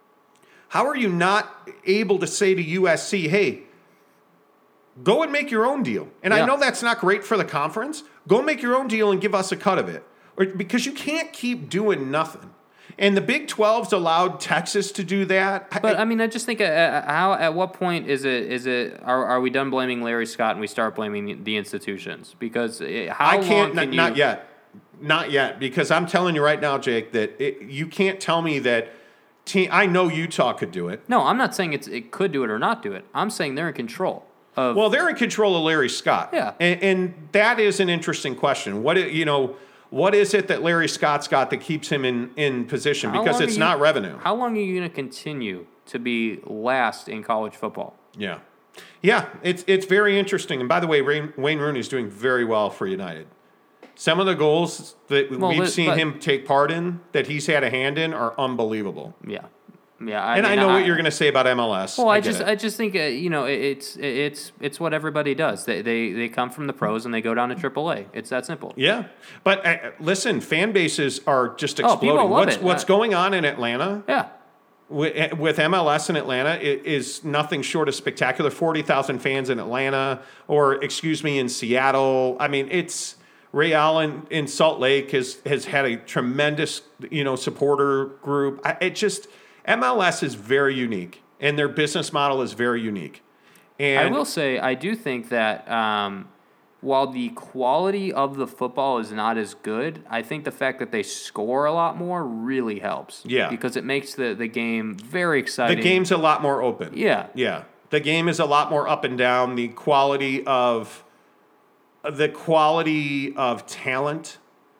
how are you not able to say to U S C, hey, go and make your own deal? And Yeah. I know that's not great for the conference. Go make your own deal and give us a cut of it. Or, because you can't keep doing nothing. And the Big twelve's allowed Texas to do that. But I mean, I just think uh, uh, how at what point is it is it are, are we done blaming Larry Scott and we start blaming the institutions? Because it, how I long can't, can not, you? not yet. Not yet. Because I'm telling you right now, Jake, that it, you can't tell me that team, I know Utah could do it. No, I'm not saying it's it could do it or not do it. I'm saying they're in control of. Well, they're in control of Larry Scott. Yeah. And, and that is an interesting question. What, you know, what is it that Larry Scott's got that keeps him in, in position? How Because long it's are you- not revenue. How long are you going to continue to be last in college football? Yeah. Yeah, it's it's very interesting. And by the way, Wayne, Wayne Rooney's doing very well for United. Some of the goals that Well, we've but- seen but- him take part in, that he's had a hand in, are unbelievable. Yeah, yeah. I and mean, I know what you're going to say about M L S. Well, I, get just it. I just think uh, you know it, it's it's it's what everybody does. They, they they come from the pros and they go down to triple A. It's that simple. Yeah, but uh, listen, fan bases are just Oh, people exploding. love what's it. what's Uh, going on in Atlanta? Yeah. With, with M L S in Atlanta, it is nothing short of spectacular. forty thousand fans in Atlanta, or excuse me, in Seattle. I mean, it's Ray Allen in Salt Lake has has had a tremendous, you know, supporter group. I, it just M L S is very unique, and their business model is very unique. And I will say, I do think that um, while the quality of the football is not as good, I think the fact that they score a lot more really helps. Yeah. Because it makes the, the game very the exciting. game's a lot more open. Yeah. Yeah. The game is a lot more up and down. The quality of the quality of talent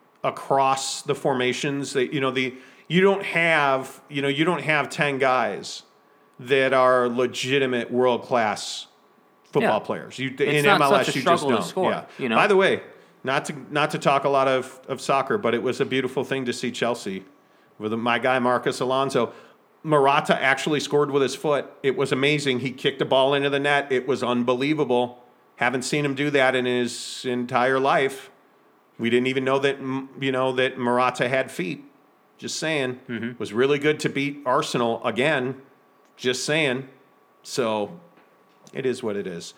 across the formations, that you know, the you don't have, you know, you don't have ten guys that are legitimate world class football Yeah. players. You It's in not M L S such a you just struggle to don't. score, yeah. you know? By the way, not to not to talk a lot of, of soccer, but it was a beautiful thing to see Chelsea with my guy Marcus Alonso. Morata actually scored with his foot. It was amazing. He kicked the ball into the net. It was unbelievable. Haven't seen him do that in his entire life. We didn't even know that, you know, that Morata had feet. Just saying. Mm-hmm. It was really good to beat Arsenal again. Just saying. So it is what it is.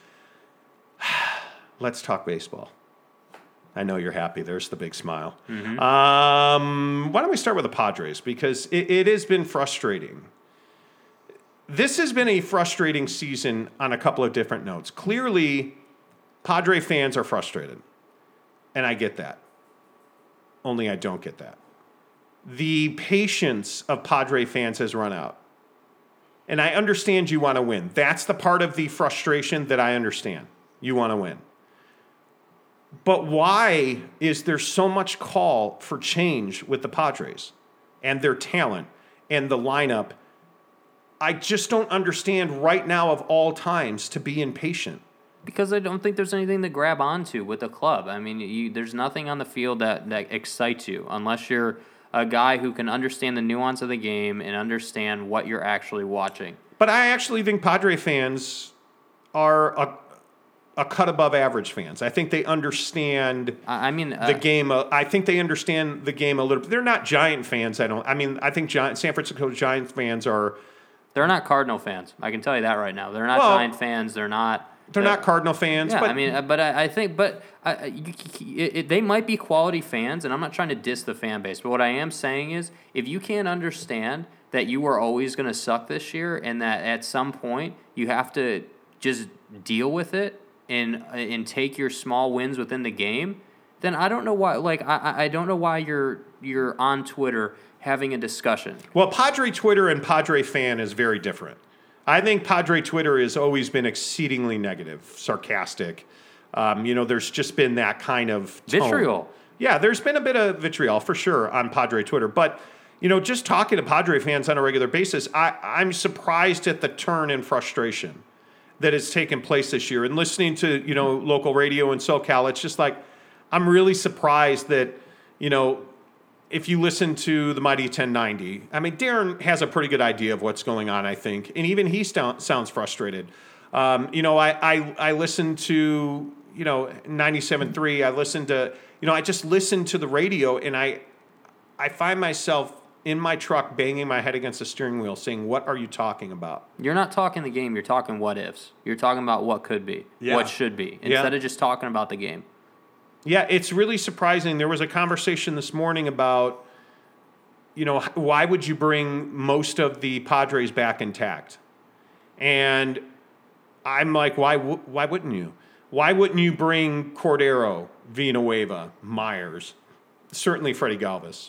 Let's talk baseball. I know you're happy. There's the big smile. Mm-hmm. Um, why don't we start with the Padres? Because it, it has been frustrating. This has been a frustrating season on a couple of different notes. Clearly, Padre fans are frustrated. And I get that. Only I don't get that. The patience of Padre fans has run out. And I understand you want to win. That's the part of the frustration that I understand. You want to win. But why is there so much call for change with the Padres and their talent and the lineup? I just don't understand right now of all times to be impatient. Because I don't think there's anything to grab onto with the club. I mean, you, there's nothing on the field that, that excites you unless you're a guy who can understand the nuance of the game and understand what you're actually watching. But I actually think Padre fans are a, a cut above average fans. I think they understand I, I mean, uh, the game. Uh, I think they understand the game a little bit. They're not Giant fans. I don't. I mean, I think Giant, San Francisco Giants fans are. they're not Cardinal fans. I can tell you that right now. They're not Well- Giant fans. They're not. They're not Cardinal fans. Yeah, but I mean, but I, I think, but I, you, it, it, they might be quality fans, and I'm not trying to diss the fan base. But what I am saying is, if you can't understand that you are always going to suck this year, and that at some point you have to just deal with it and and take your small wins within the game, then I don't know why. Like I, I don't know why you're you're on Twitter having a discussion. Well, Padre Twitter and Padre fan is very different. I think Padre Twitter has always been exceedingly negative, sarcastic. Um, you know, there's just been that kind of tone. Vitriol. Yeah, there's been a bit of vitriol for sure on Padre Twitter. But, you know, just talking to Padre fans on a regular basis, I, I'm surprised at the turn in frustration that has taken place this year. And listening to, you know, local radio in SoCal, it's just like, I'm really surprised that, you know, if you listen to the Mighty ten ninety, I mean, Darren has a pretty good idea of what's going on, I think. And even he st- sounds frustrated. Um, you know, I, I, I listen to, you know, ninety-seven point three. I listen to, you know, I just listen to the radio, and I, I find myself in my truck banging my head against the steering wheel saying, what are you talking about? You're not talking the game. You're talking what ifs. You're talking about what could be, yeah. what should be, instead yeah. of just talking about the game. Yeah, it's really surprising. There was a conversation this morning about, you know, why would you bring most of the Padres back intact? And I'm like, why w- why wouldn't you? Why wouldn't you bring Cordero, Villanueva, Myers, certainly Freddie Galvis?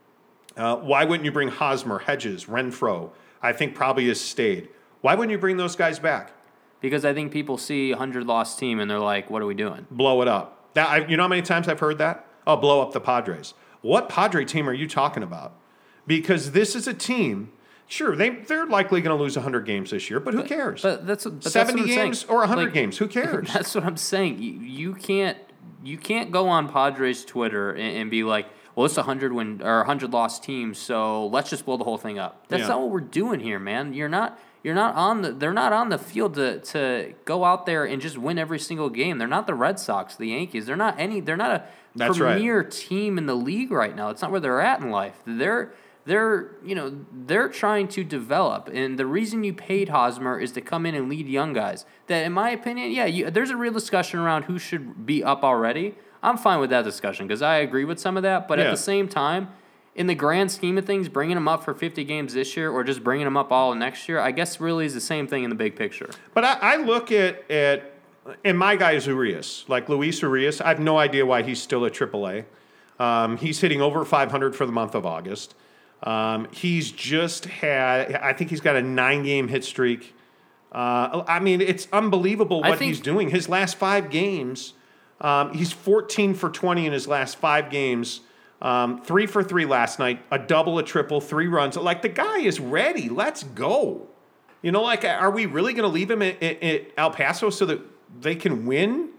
Uh, why wouldn't you bring Hosmer, Hedges, Renfroe? I think probably has stayed. Why wouldn't you bring those guys back? Because I think people see a hundred-loss team and they're like, what are we doing? Blow it up. That I, you know how many times I've heard that? Oh, blow up the Padres. What Padre team are you talking about? Because this is a team, sure, they, they're likely going to lose one hundred games this year, but who cares? But that's but seventy that's what I'm games saying. or one hundred Like, games, who cares? That's what I'm saying. You, you can't you can't go on Padres Twitter and, and be like, well, it's a hundred win or a hundred loss team, so let's just blow the whole thing up. That's Yeah. not what we're doing here, man. You're not you're not on the they're not on the field to to go out there and just win every single game. They're not the Red Sox, the Yankees. They're not any they're not a That's premier right. team in the league right now. It's not where they're at in life. They're They're, you know, they're trying to develop, and the reason you paid Hosmer is to come in and lead young guys. That, in my opinion, yeah, you, there's a real discussion around who should be up already. I'm fine with that discussion because I agree with some of that, but Yeah. at the same time, in the grand scheme of things, bringing them up for fifty games this year or just bringing them up all next year, I guess really is the same thing in the big picture. But I, I look at, at, and my guy is Urias, like Luis Urias. I have no idea why he's still at triple A. Um, he's hitting over five hundred for the month of August. Um, he's just had, I think he's got a nine-game hit streak. Uh, I mean, it's unbelievable I what think- he's doing. His last five games, um, he's fourteen for twenty in his last five games. Um, three for three last night, a double, a triple, three runs. Like, the guy is ready. Let's go. You know, like, are we really going to leave him at, at, at El Paso so that they can win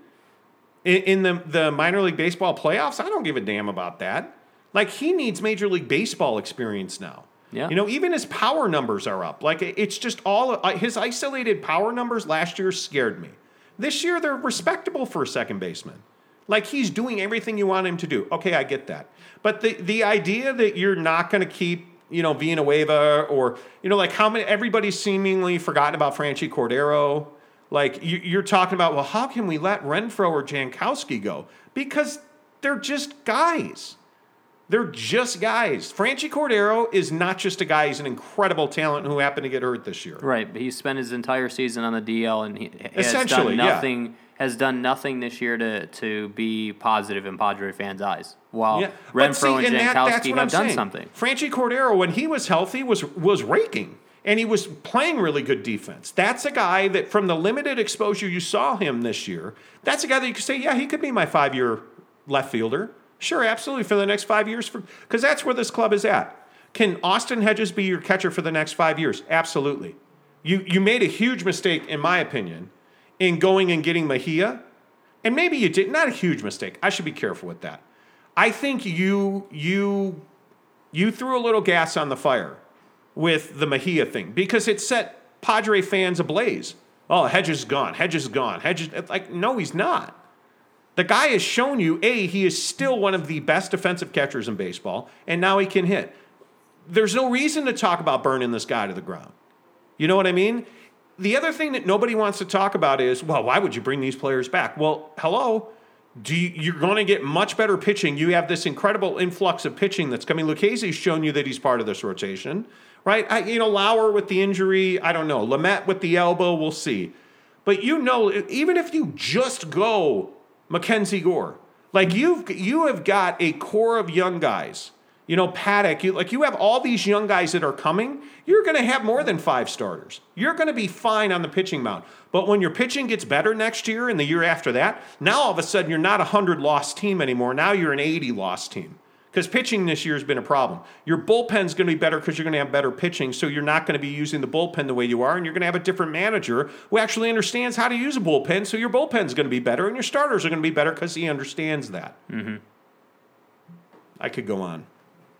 in, in the, the minor league baseball playoffs? I don't give a damn about that. Like, he needs Major League Baseball experience now. Yeah. You know, even his power numbers are up. Like, it's just all uh, his isolated power numbers last year scared me. This year, they're respectable for a second baseman. Like, he's doing everything you want him to do. Okay, I get that. But the, the idea that you're not going to keep, you know, Villanueva or, you know, like how many, everybody's seemingly forgotten about Franchi Cordero. Like, you, you're talking about, well, how can we let Renfroe or Jankowski go? Because they're just guys. They're just guys. Franchi Cordero is not just a guy. He's an incredible talent who happened to get hurt this year. Right, but he spent his entire season on the D L, and he has Essentially, done yeah. nothing. Has done nothing this year to to be positive in Padre fans' eyes. While Yeah. But see, Renfroe and that- that's Jankowski what have I'm done saying. something. Franchi Cordero, when he was healthy, was was raking. And he was playing really good defense. That's a guy that, from the limited exposure you saw him this year, that's a guy that you could say, yeah, he could be my five-year left fielder. Sure, absolutely, for the next five years. Because that's where this club is at. Can Austin Hedges be your catcher for the next five years? Absolutely. You you made a huge mistake, in my opinion, in going and getting Mejia. And maybe you did. Not a huge mistake. I should be careful with that. I think you you you threw a little gas on the fire with the Mejia thing because it set Padre fans ablaze. Oh, Hedges is gone. Hedges is gone. Hedges, like, no, he's not. The guy has shown you, A, he is still one of the best defensive catchers in baseball, and now he can hit. There's no reason to talk about burning this guy to the ground. You know what I mean? the other thing that nobody wants to talk about is, well, why would you bring these players back? Well, hello. Do you, you're going to get much better pitching. You have this incredible influx of pitching that's coming. Lucchese's shown you that he's part of this rotation, right? I, you know, Lauer with the injury, I don't know. Lamet with the elbow, we'll see. But you know, even if you just go Mackenzie Gore, like you've you have got a core of young guys. You know, Paddock, you, like you have all these young guys that are coming, you're going to have more than five starters. You're going to be fine on the pitching mound. But when your pitching gets better next year and the year after that, now all of a sudden you're not a one hundred loss team anymore. Now you're an eighty loss team. Because pitching this year has been a problem. Your bullpen's going to be better because you're going to have better pitching, so you're not going to be using the bullpen the way you are, and you're going to have a different manager who actually understands how to use a bullpen, so your bullpen's going to be better, and your starters are going to be better because he understands that. Mm-hmm. I could go on.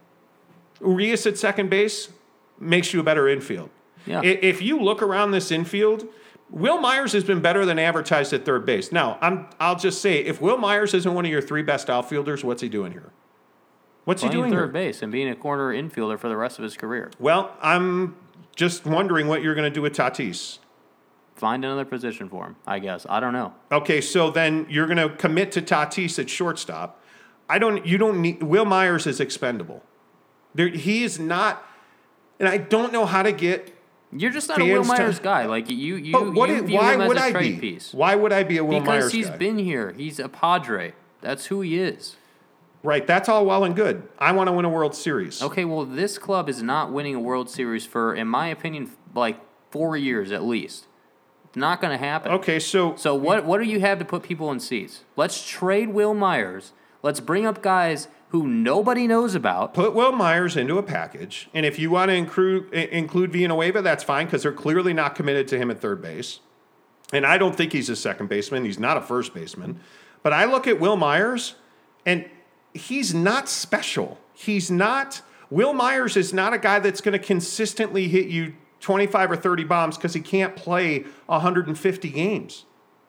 Urias at second base makes you a better infield. Yeah. If you look around this infield, Will Myers has been better than advertised at third base. Now, I'm, I'll just say, if Will Myers isn't one of your three best outfielders, what's he doing here? What's Playing he doing third here? base and being a corner infielder for the rest of his career. Well, I'm just wondering what you're going to do with Tatis. Find another position for him, I guess. I don't know. Okay, so then you're going to commit to Tatis at shortstop. I don't. You don't need. Will Myers is expendable. There, he is not, and I don't know how to get. You're just not a Will fans Myers to- guy. Like you, you, But what? you Is, view why him as would a I trade be? piece. Why would I be a Will Because Myers he's guy? been here. He's a Padre. That's who he is. Right. That's all well and good. I want to win a World Series. Okay, well, this club is not winning a World Series for, in my opinion, like four years at least. It's not going to happen. Okay. So. So what what do you have to put people in seats? Let's trade Will Myers. Let's bring up guys who nobody knows about. Put Will Myers into a package, and if you want to include include Villanueva, that's fine because they're clearly not committed to him at third base. And I don't think he's a second baseman. He's not a first baseman. But I look at Will Myers, and he's not special. He's not. Will Myers is not a guy that's going to consistently hit you twenty-five or thirty bombs because he can't play one hundred fifty games.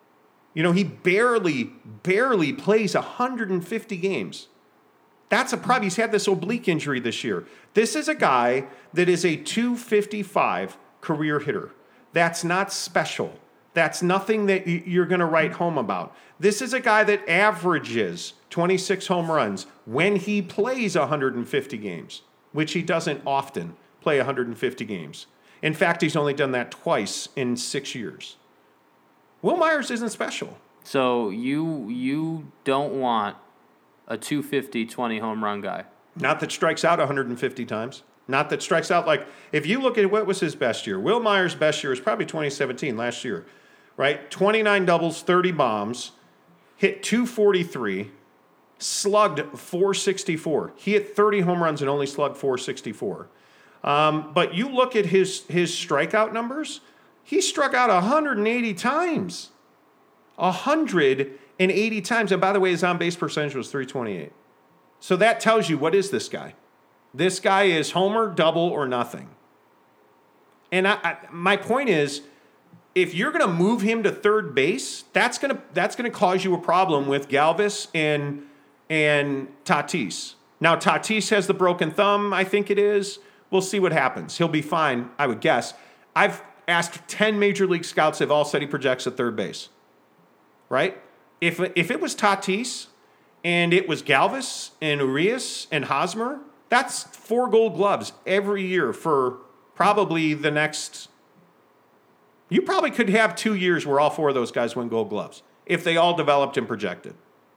You know, he barely, barely plays one hundred fifty games. That's a problem. He's had this oblique injury this year. This is a guy that is a two fifty-five career hitter. That's not special. That's nothing that you're going to write home about. This is a guy that averages twenty-six home runs when he plays one hundred fifty games, which he doesn't often play one hundred fifty games. In fact, he's only done that twice in six years. Will Myers isn't special. So you you don't want a two fifty, twenty home run guy. Not that strikes out one hundred fifty times. Not that strikes out like, if you look at what was his best year, Will Myers' best year was probably twenty seventeen, last year, right? twenty-nine doubles, thirty bombs, hit two forty-three, slugged four sixty-four. He hit thirty home runs and only slugged four sixty-four. Um, but you look at his, his strikeout numbers, he struck out one hundred eighty times. one hundred eighty times. And by the way, his on-base percentage was three twenty-eight. So that tells you, what is this guy? This guy is homer, double, or nothing. And I, I, my point is, if you're going to move him to third base, that's going to that's going to cause you a problem with Galvis and and Tatis. Now, Tatis has the broken thumb, I think it is. We'll see what happens. He'll be fine, I would guess. I've asked ten Major League scouts. They've all said he projects at third base. Right? If, if it was Tatis and it was Galvis and Urias and Hosmer, that's four gold gloves every year for probably the next... You probably could have two years where all four of those guys win gold gloves if they all developed and projected.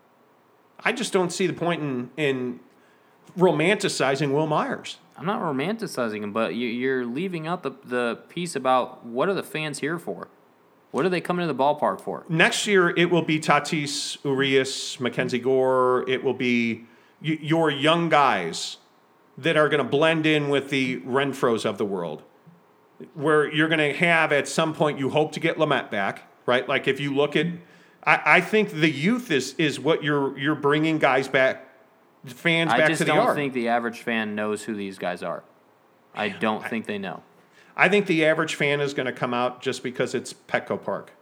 I just don't see the point in, in romanticizing Will Myers. I'm not romanticizing him, but you, you're leaving out the, the piece about what are the fans here for? What are they coming to the ballpark for? Next year, it will be Tatis, Urias, Mackenzie Gore. It will be y- your young guys that are going to blend in with the Renfros of the world, where you're going to have at some point, you hope to get Lamet back, right? Like if you look at, I, I think the youth is is what you're you're bringing guys back, fans I back just to the don't yard. think the average fan knows who these guys are. I don't think they know. I think the average fan is going to come out just because it's Petco Park.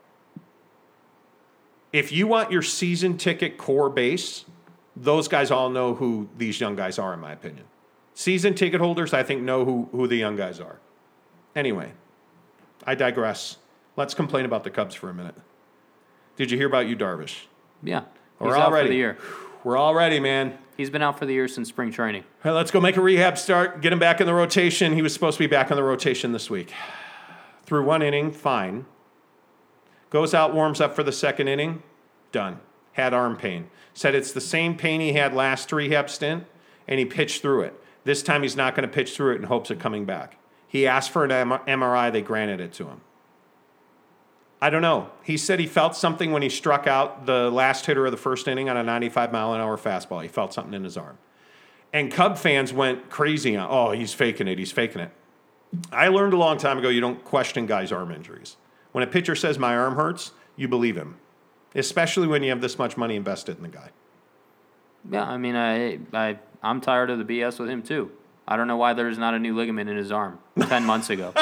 If you want your season ticket core base, those guys all know who these young guys are, in my opinion. Season ticket holders, I think, know who, who the young guys are. Anyway, I digress. Let's complain about the Cubs for a minute. Did you hear about Yu Darvish? Yeah. We're He's all out ready. for the year. We're all ready, man. He's been out for the year since spring training. All right, let's go make a rehab start, get him back in the rotation. He was supposed to be back in the rotation this week. Through one inning, fine. Goes out, warms up for the second inning, done. Had arm pain. Said it's the same pain he had last rehab stint, and he pitched through it. This time he's not going to pitch through it in hopes of coming back. He asked for an M R I, they granted it to him. I don't know. He said he felt something when he struck out the last hitter of the first inning on a ninety-five mile an hour fastball. He felt something in his arm. And Cub fans went crazy on, oh, he's faking it, he's faking it. I learned a long time ago you don't question guys' arm injuries. When a pitcher says my arm hurts, you believe him, especially when you have this much money invested in the guy. Yeah, I mean, I, I, I'm tired of the B S with him, too. I don't know why there's not a new ligament in his arm ten months ago.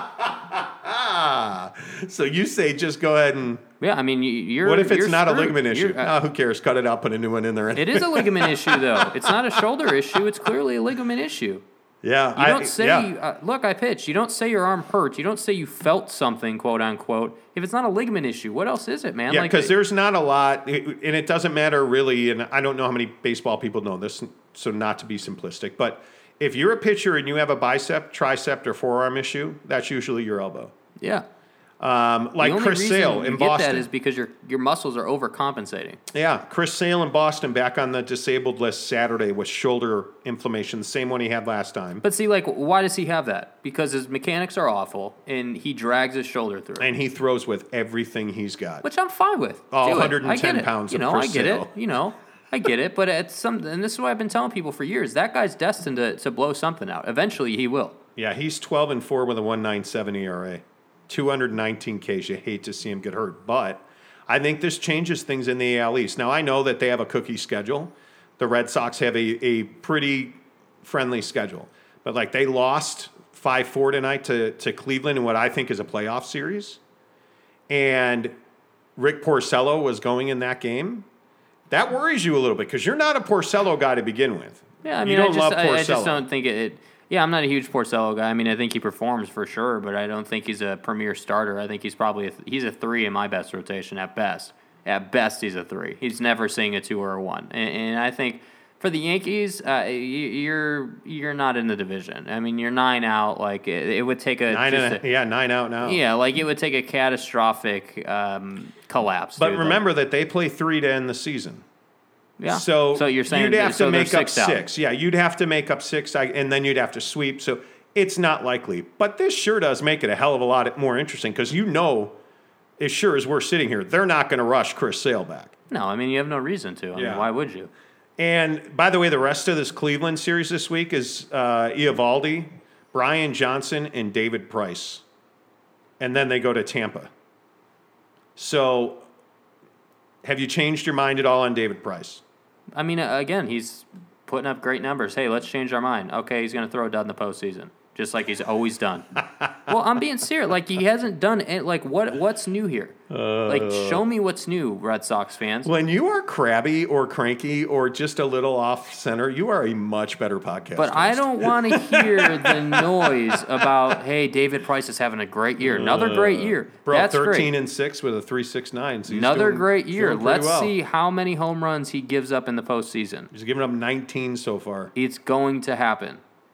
Ah, so you say just go ahead and... Yeah, I mean, you're... What if it's you're not screwed. a ligament issue? Uh, oh, who cares? Cut it out, put a new one in there. It is a ligament issue, though. It's not a shoulder issue. It's clearly a ligament issue. Yeah. You don't I, say, yeah. uh, look, I pitched. You don't say your arm hurts. You don't say you felt something, quote unquote. If it's not a ligament issue, what else is it, man? Yeah, like, because there's not a lot, and it doesn't matter really, and I don't know how many baseball people know this, so not to be simplistic, but if you're a pitcher and you have a bicep, tricep, or forearm issue, that's usually your elbow. Yeah. Um, like the only Chris reason Sale you in get Boston. that is because your your muscles are overcompensating. Yeah, Chris Sale in Boston back on the disabled list Saturday with shoulder inflammation, the same one he had last time. But see, like, why does he have that? Because his mechanics are awful, and he drags his shoulder through. And he throws with everything he's got. Which I'm fine with. Oh, Do it. one hundred ten I get it. pounds You of know, Chris I get Sale. it. You know, I get it. But it's some, and this is what I've been telling people for years. That guy's destined to, to blow something out. Eventually, he will. Yeah, he's twelve and four with a one point nine seven E R A. two hundred nineteen Ks. You hate to see him get hurt. But I think this changes things in the A L East. Now, I know that they have a cookie schedule. The Red Sox have a, a pretty friendly schedule. But, like, they lost five four tonight to, to Cleveland in what I think is a playoff series. And Rick Porcello was going in that game. That worries you a little bit because you're not a Porcello guy to begin with. Yeah, I mean, you don't I, just, love I, Porcello. I just don't think it, it... Yeah, I'm not a huge Porcello guy. I mean, I think he performs for sure, but I don't think he's a premier starter. I think he's probably a, he's a three in my best rotation at best. At best, he's a three. He's never seeing a two or a one. And, and I think for the Yankees, uh, you, you're you're not in the division. I mean, you're nine out. Like it, it would take a, Nine just and a, a yeah, nine out now. yeah, like it would take a catastrophic um, collapse. But dude. remember that they play three to end the season. Yeah. So, so you're saying you'd have so to they're make up six out. six. Yeah, you'd have to make up six, and then you'd have to sweep. So it's not likely. But this sure does make it a hell of a lot more interesting because you know, as sure as we're sitting here, they're not going to rush Chris Sale back. No, I mean, you have no reason to. I Yeah. mean, why would you? And by the way, the rest of this Cleveland series this week is uh, Eovaldi, Brian Johnson, and David Price. And then they go to Tampa. So have you changed your mind at all on David Price? I mean, uh, again, he's putting up great numbers. Hey, let's change our mind. Okay, he's going to throw it down in the postseason, just like he's always done. Well, I'm being serious. Like, he hasn't done it. Like, what? what's new here? Uh, like, show me what's new, Red Sox fans. When you are crabby or cranky or just a little off center, you are a much better podcast But host. I don't want to hear the noise about, hey, David Price is having a great year. Another great year. Bro, That's thirteen great. and six with a three six nine. So he's Another doing- great year. doing pretty Let's well. see how many home runs he gives up in the postseason. He's given up nineteen so far. It's going to happen.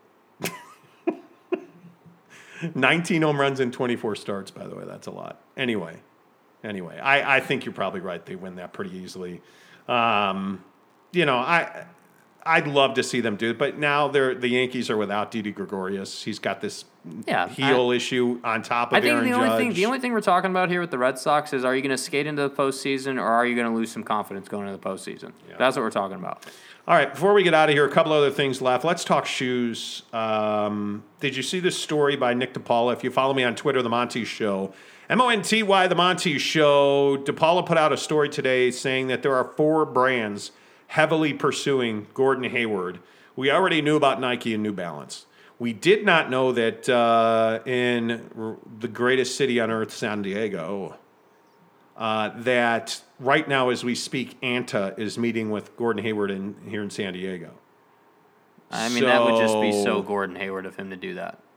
nineteen home runs in twenty-four starts, by the way. That's a lot. Anyway, anyway, I, I think you're probably right. They win that pretty easily. Um, you know, I I'd love to see them do it, but now they're the Yankees are without Didi Gregorius. He's got this Yeah, heel I- issue on top of I think Aaron the only Judge. thing the only thing we're talking about here with the Red Sox is, are you going to skate into the postseason or are you going to lose some confidence going into the postseason? Yeah. That's what we're talking about. All right, before we get out of here, a couple other things left. Let's talk shoes. Um, did you see this story by Nick DiPaula? If you follow me on Twitter, The Monty Show, M O N T Y, The Monty Show. DiPaula put out a story today saying that there are four brands heavily pursuing Gordon Hayward. We already knew about Nike and New Balance. We did not know that uh, in r- the greatest city on earth, San Diego, uh, that right now as we speak, Anta is meeting with Gordon Hayward in, here in San Diego. I mean, that would just be So- so Gordon Hayward of him to do that.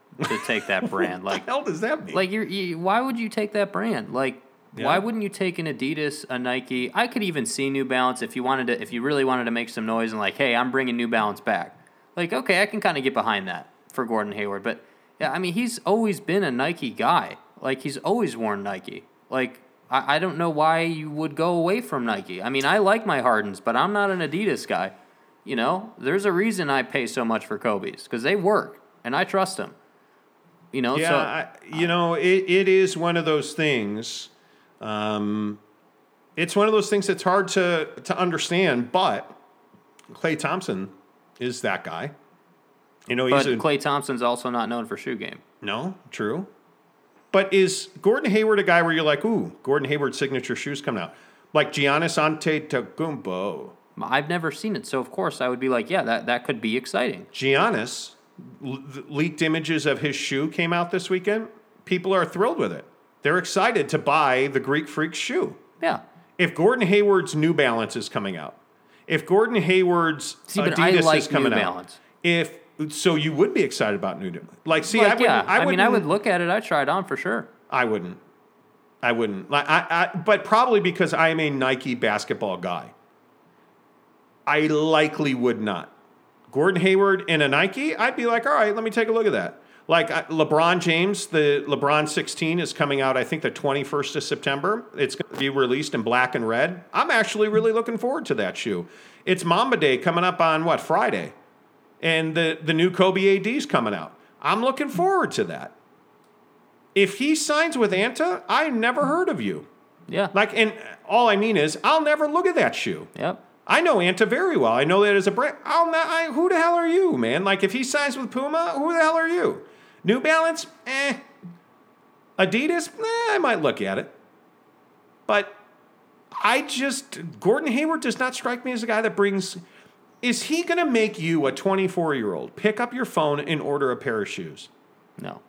to take that brand. Like, what the hell does that mean? Like, you're, you, why would you take that brand? Like, yeah. why wouldn't you take an Adidas, a Nike? I could even see New Balance if you wanted to, if you really wanted to make some noise and like, hey, I'm bringing New Balance back. Like, okay, I can kind of get behind that for Gordon Hayward. But yeah, I mean, he's always been a Nike guy. Like, he's always worn Nike. Like, I, I don't know why you would go away from Nike. I mean, I like my Hardens, but I'm not an Adidas guy. You know, there's a reason I pay so much for Kobe's because they work and I trust them. You know, yeah, so I, you know, it, it is one of those things. Um, it's one of those things that's hard to to understand. But Klay Thompson is that guy. You know, he's but a, Klay Thompson's also not known for shoe game. No, true. But is Gordon Hayward a guy where you're like, ooh, Gordon Hayward's signature shoes coming out, like Giannis Antetokounmpo? I've never seen it, so of course I would be like, yeah, that that could be exciting. Giannis. Le- leaked images of his shoe came out this weekend. People are thrilled with it. They're excited to buy the Greek Freak shoe. Yeah. If Gordon Hayward's New Balance is coming out, if Gordon Hayward's see, but Adidas I like is coming New out, Balance. if so, you would be excited about New Balance. Like, see, like, I, wouldn't, yeah. I, I mean, I would look at it. I'd try it on for sure. I wouldn't. I wouldn't. Like, I, I, but probably because I am a Nike basketball guy. I likely would not. Gordon Hayward in a Nike, I'd be like, all right, let me take a look at that. Like uh, LeBron James, the LeBron sixteen is coming out, I think, the twenty-first of September. It's going to be released in black and red. I'm actually really looking forward to that shoe. It's Mamba Day coming up on, what, Friday? And the, the new Kobe A D's coming out. I'm looking forward to that. If he signs with Anta, I never heard of you. Yeah. Like, and all I mean is, I'll never look at that shoe. Yep. I know Anta very well. I know that as a brand. I'll not, I, who the hell are you, man? Like, if he signs with Puma, who the hell are you? New Balance? Eh. Adidas? Eh, I might look at it. But I just, Gordon Hayward does not strike me as a guy that brings, is he going to make you, a twenty-four-year-old, pick up your phone and order a pair of shoes? No.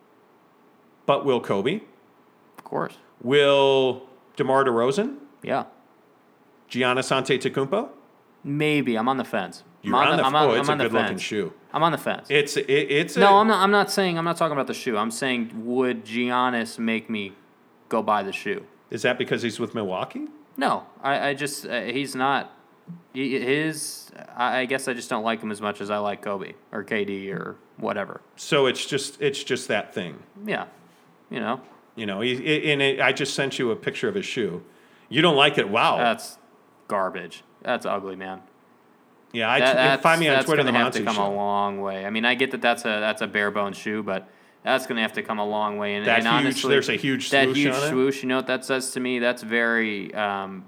But will Kobe? Of course. Will DeMar DeRozan? Yeah. Giannis Antetokounmpo? Maybe. I'm on the fence. You're I'm on the, I'm oh, on, it's I'm a on good-looking shoe. I'm on the fence. It's it, it's no, a, I'm not. I'm not saying. I'm not talking about the shoe. I'm saying, would Giannis make me go buy the shoe? Is that because he's with Milwaukee? No, I, I just uh, he's not. He, his, I guess I just don't like him as much as I like Kobe or K D or whatever. So it's just it's just that thing. Yeah, you know. You know, he, and it, I just sent you a picture of his shoe. You don't like it? Wow, that's garbage. That's ugly, man. Yeah, I that, find me on that's Twitter. That's the going to have to come show. a long way. I mean, I get that that's a that's a bare bones shoe, but that's going to have to come a long way. And, that and huge, honestly, there's a huge that swoosh huge on it? swoosh. You know what that says to me? That's very um,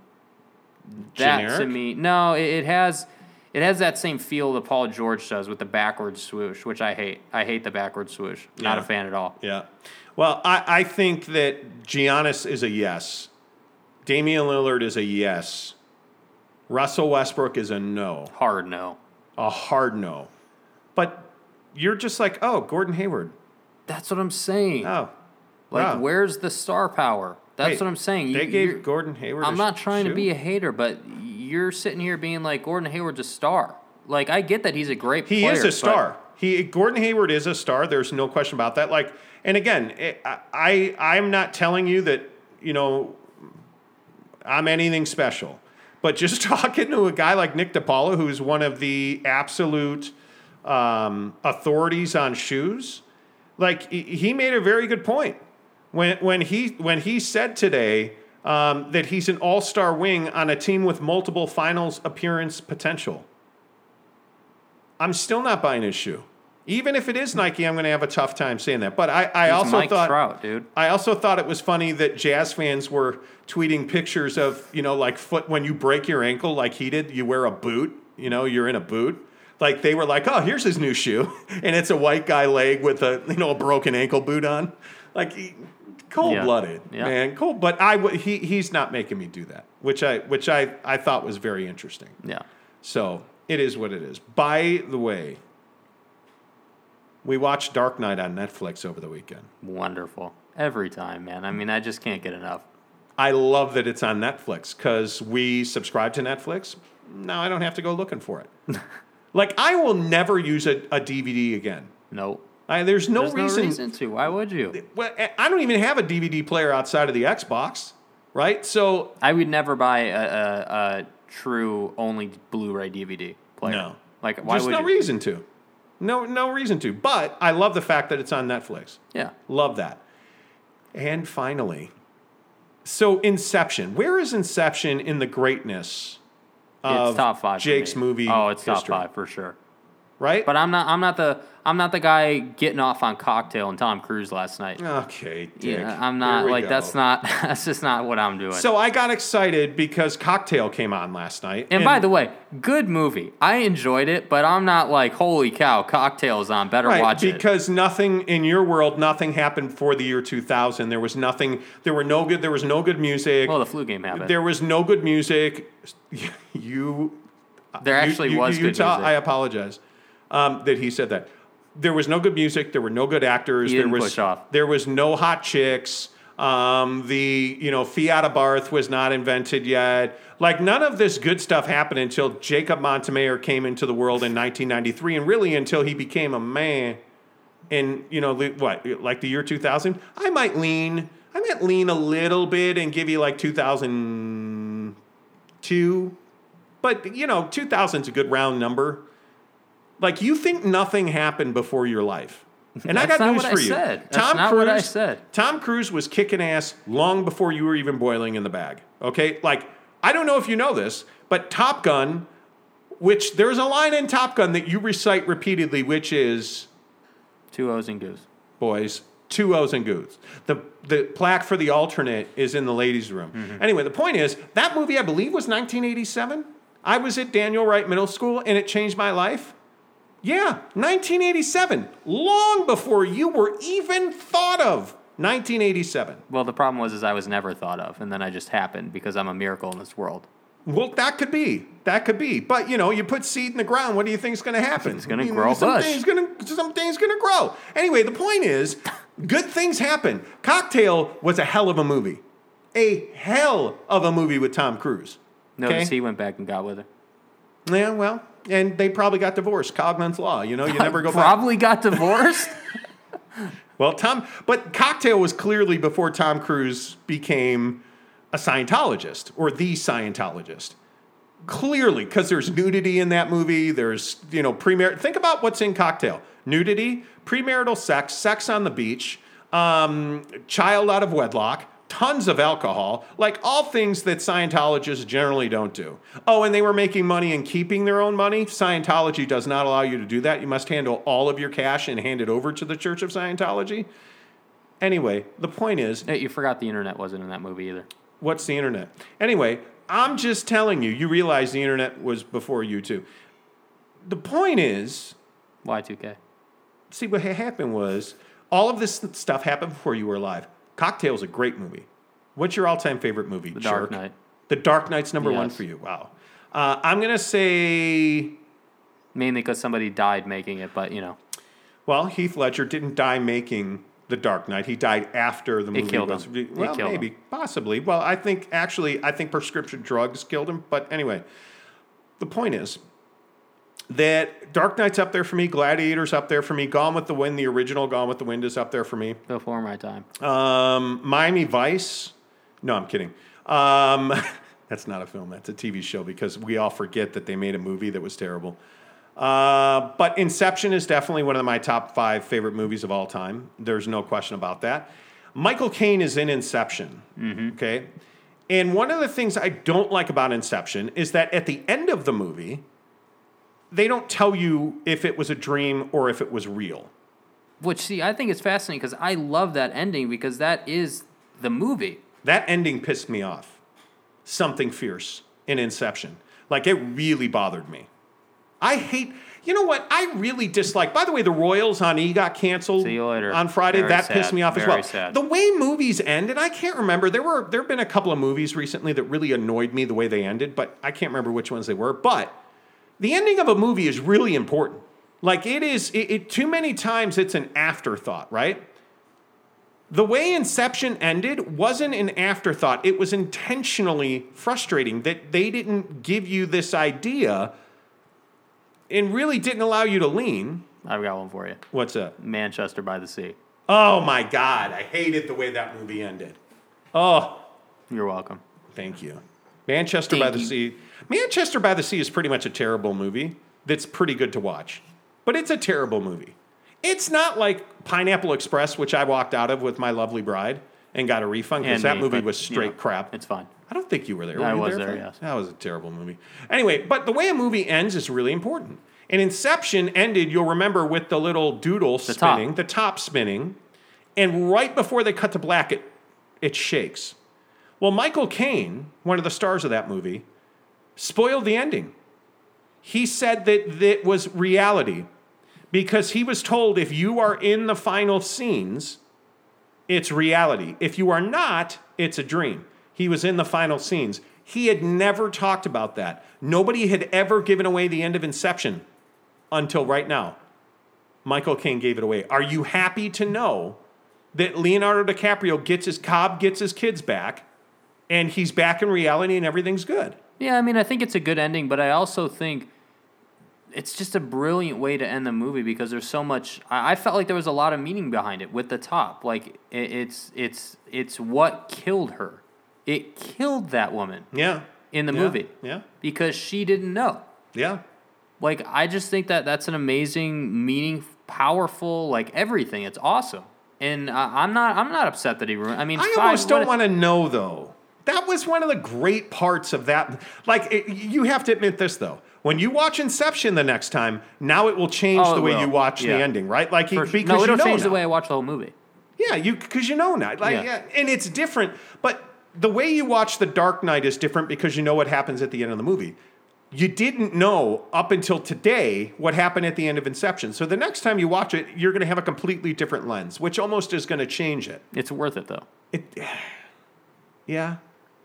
that generic? to me. No, it, it has it has that same feel that Paul George does with the backwards swoosh, which I hate. I hate the backwards swoosh. Not Yeah. a fan at all. Yeah. Well, I, I think that Giannis is a yes. Damian Lillard is a yes. Russell Westbrook is a no. Hard no. A hard no. But you're just like, oh, Gordon Hayward. That's what I'm saying. Oh. Like, wow. where's the star power? That's Wait, what I'm saying. You, They gave you're- Gordon Hayward I'm a not trying shoe? to be a hater, but you're sitting here being like, Gordon Hayward's a star. Like, I get that he's a great He player. is a star. He Gordon Hayward is a star. There's no question about that. Like, and again, it, I I'm not telling you that, you know, I'm anything special, but just talking to a guy like Nick DiPaolo, who's one of the absolute um, authorities on shoes, like he, he made a very good point when when he when he said today um, that he's an all-star wing on a team with multiple finals appearance potential. I'm still not buying his shoe. Even if it is Nike, I'm going to have a tough time saying that. But I, I He's also Mike thought Trout, dude. I also thought it was funny that Jazz fans were tweeting pictures of, you know, like foot when you break your ankle like he did, you wear a boot, you know, you're in a boot. Like they were like, oh, here's his new shoe. And it's a white guy leg with a, you know, a broken ankle boot on. Like he, cold-blooded, Yeah. Yeah. man. Cold, but I w- he he's not making me do that, which I which I, I thought was very interesting. Yeah. So it is what it is. By the way, we watched Dark Knight on Netflix over the weekend. Wonderful. Every time, man. I mean, I just can't get enough. I love that it's on Netflix because we subscribe to Netflix. Now I don't have to go looking for it. Like, I will never use a, a D V D again. Nope. I, there's no There's reason. no reason to. Why would you? Well, I don't even have a D V D player outside of the Xbox, right? So I would never buy a, a, a true only Blu-ray D V D player. No. Like, why there's would no you? reason to. No, no reason to. But I love the fact that it's on Netflix. Yeah. Love that. And finally, so Inception. Where is Inception in the greatness of It's top five. for Jake's me. movie? Oh, it's top history? five for sure. Right? But I'm not. I'm not the. I'm not the guy getting off on Cocktail and Tom Cruise last night. Okay, Dick. Yeah, I'm Here not we like go. that's not. That's just not what I'm doing. So I got excited because Cocktail came on last night. and, by the way, good movie. I enjoyed it, but I'm not like, holy cow, Cocktail's on. Better Right, watch it. because nothing in your world, nothing happened before the year two thousand. There was nothing. There were no good. There was no good music. Well, the flu game happened. There was no good music. You. There actually you, you, was you good ta- music. I apologize um, that he said that. There was no good music. There were no good actors. He there didn't was push off. there was no hot chicks. Um, the you know Fiat Abarth was not invented yet. Like none of this good stuff happened until Jacob Montemayor came into the world in nineteen ninety-three, and really until he became a man in you know the, what like the year two thousand. I might lean. I might lean a little bit and give you like two thousand two, but you know two thousand is a good round number. Like you think nothing happened before your life. And I That's got not news what for I you. said. That's Tom not Cruise, what I said. Tom Cruise was kicking ass long before you were even boiling in the bag. Okay? Like, I don't know if you know this, but Top Gun, which there's a line in Top Gun that you recite repeatedly, which is, Two O's and goose. boys, two O's and goose. The the plaque for the alternate is in the ladies' room. Mm-hmm. Anyway, the point is, that movie, I believe, was nineteen eighty-seven. I was at Daniel Wright Middle School, and it changed my life. Yeah, nineteen eighty-seven, long before you were even thought of. nineteen eighty-seven. Well, the problem was is I was never thought of, and then I just happened because I'm a miracle in this world. Well, that could be. That could be. But, you know, you put seed in the ground, what do you think is going to happen? It's gonna You know, grow a bush. Something's going to something's going to grow. Anyway, the point is, good things happen. Cocktail was a hell of a movie. A hell of a movie with Tom Cruise. Notice Okay? he went back and got with her. Yeah, well, and they probably got divorced. Coglan's Law, you know, you never go back. Probably got divorced. Well, Tom, but Cocktail was clearly before Tom Cruise became a Scientologist or the Scientologist. Clearly, because there's nudity in that movie. There's, you know, premarital. Think about what's in Cocktail: nudity, premarital sex, sex on the beach, um, child out of wedlock, tons of alcohol, like all things that Scientologists generally don't do. Oh, and they were making money and keeping their own money. Scientology does not allow you to do that. You must handle all of your cash and hand it over to the Church of Scientology. Anyway, the point is, Hey, you forgot the internet wasn't in that movie either. what's the internet? Anyway, I'm just telling you, you realize the internet was before you too. The point is, Y two K. see, what ha- happened was, all of this stuff happened before you were alive. Cocktail's a great movie. What's your all-time favorite movie? The Dark Jerk? Knight. The Dark Knight's number one Yes. for you. Wow. Uh, I'm going to say, Mainly because somebody died making it, but you know, well, Heath Ledger didn't die making The Dark Knight. He died after the movie killed was... him. It Well, killed maybe. Possibly. Well, I think, actually, I think prescription drugs killed him. But anyway, the point is that Dark Knight's up there for me. Gladiator's up there for me. Gone with the Wind, the original Gone with the Wind is up there for me. before my time. Um, Miami Vice. No, I'm kidding. Um, that's not a film. That's a T V show because we all forget that they made a movie that was terrible. Uh, but Inception is definitely one of my top five favorite movies of all time. There's no question about that. Michael Caine is in Inception. Mm-hmm. Okay. And one of the things I don't like about Inception is that at the end of the movie, they don't tell you if it was a dream or if it was real. Which, see, I think it's fascinating because I love that ending because that is the movie. That ending pissed me off. Something fierce in Inception. Like, it really bothered me. I hate... You know what? I really dislike... By the way, the Royals on E got canceled See you later. on Friday. Very that sad. pissed me off as Very well. sad. The way movies end, and I can't remember... There were there have been a couple of movies recently that really annoyed me the way they ended, but I can't remember which ones they were. But the ending of a movie is really important. Like, it is... It, it too many times, it's an afterthought, right? The way Inception ended wasn't an afterthought. It was intentionally frustrating that they didn't give you this idea. and really didn't allow you to lean. I've got one for you. What's that? Manchester by the Sea. Oh, my God. I hated the way that movie ended. Oh. You're welcome. Thank you. Manchester Thank by the you. Sea. Manchester by the Sea is pretty much a terrible movie that's pretty good to watch. But it's a terrible movie. It's not like Pineapple Express, which I walked out of with my lovely bride and got a refund because And that me, movie but, was straight you know, crap. It's fine. I don't think you were there. Were I you was there, there, for- yes. That was a terrible movie. Anyway, but the way a movie ends is really important. And Inception ended, you'll remember, with the little doodle The spinning, top. the top spinning, and right before they cut to black, it, it shakes. Well, Michael Caine, one of the stars of that movie, spoiled the ending. He said that that was reality because he was told if you are in the final scenes, it's reality. If you are not, it's a dream. He was in the final scenes. He had never talked about that. Nobody had ever given away the end of Inception until right now. Michael Caine gave it away. Are you happy to know that Leonardo DiCaprio gets his Cobb gets his kids back, and he's back in reality and everything's good? Yeah, I mean, I think it's a good ending, but I also think it's just a brilliant way to end the movie because there's so much. I, I felt like there was a lot of meaning behind it with the top. Like it, it's it's it's what killed her. It killed that woman Yeah. in the Yeah. movie Yeah. because she didn't know. Yeah. Like I just think that that's an amazing, meaning, powerful, like everything. It's awesome, and I, I'm not I'm not upset that he ruined. I mean, I five, almost don't what- want to know, though. That was one of the great parts of that. Like, it, you have to admit this, though. When you watch Inception the next time, now it will change Oh, the it way will. you watch Yeah. the ending, right? Like, he, For sure. because No, you it'll know change now. the way I watch the whole movie. Yeah, you because you know now. Like, Yeah. yeah, and it's different. But the way you watch The Dark Knight is different because you know what happens at the end of the movie. You didn't know up until today what happened at the end of Inception. So the next time you watch it, you're going to have a completely different lens, which almost is going to change it. It's worth it though. It, yeah,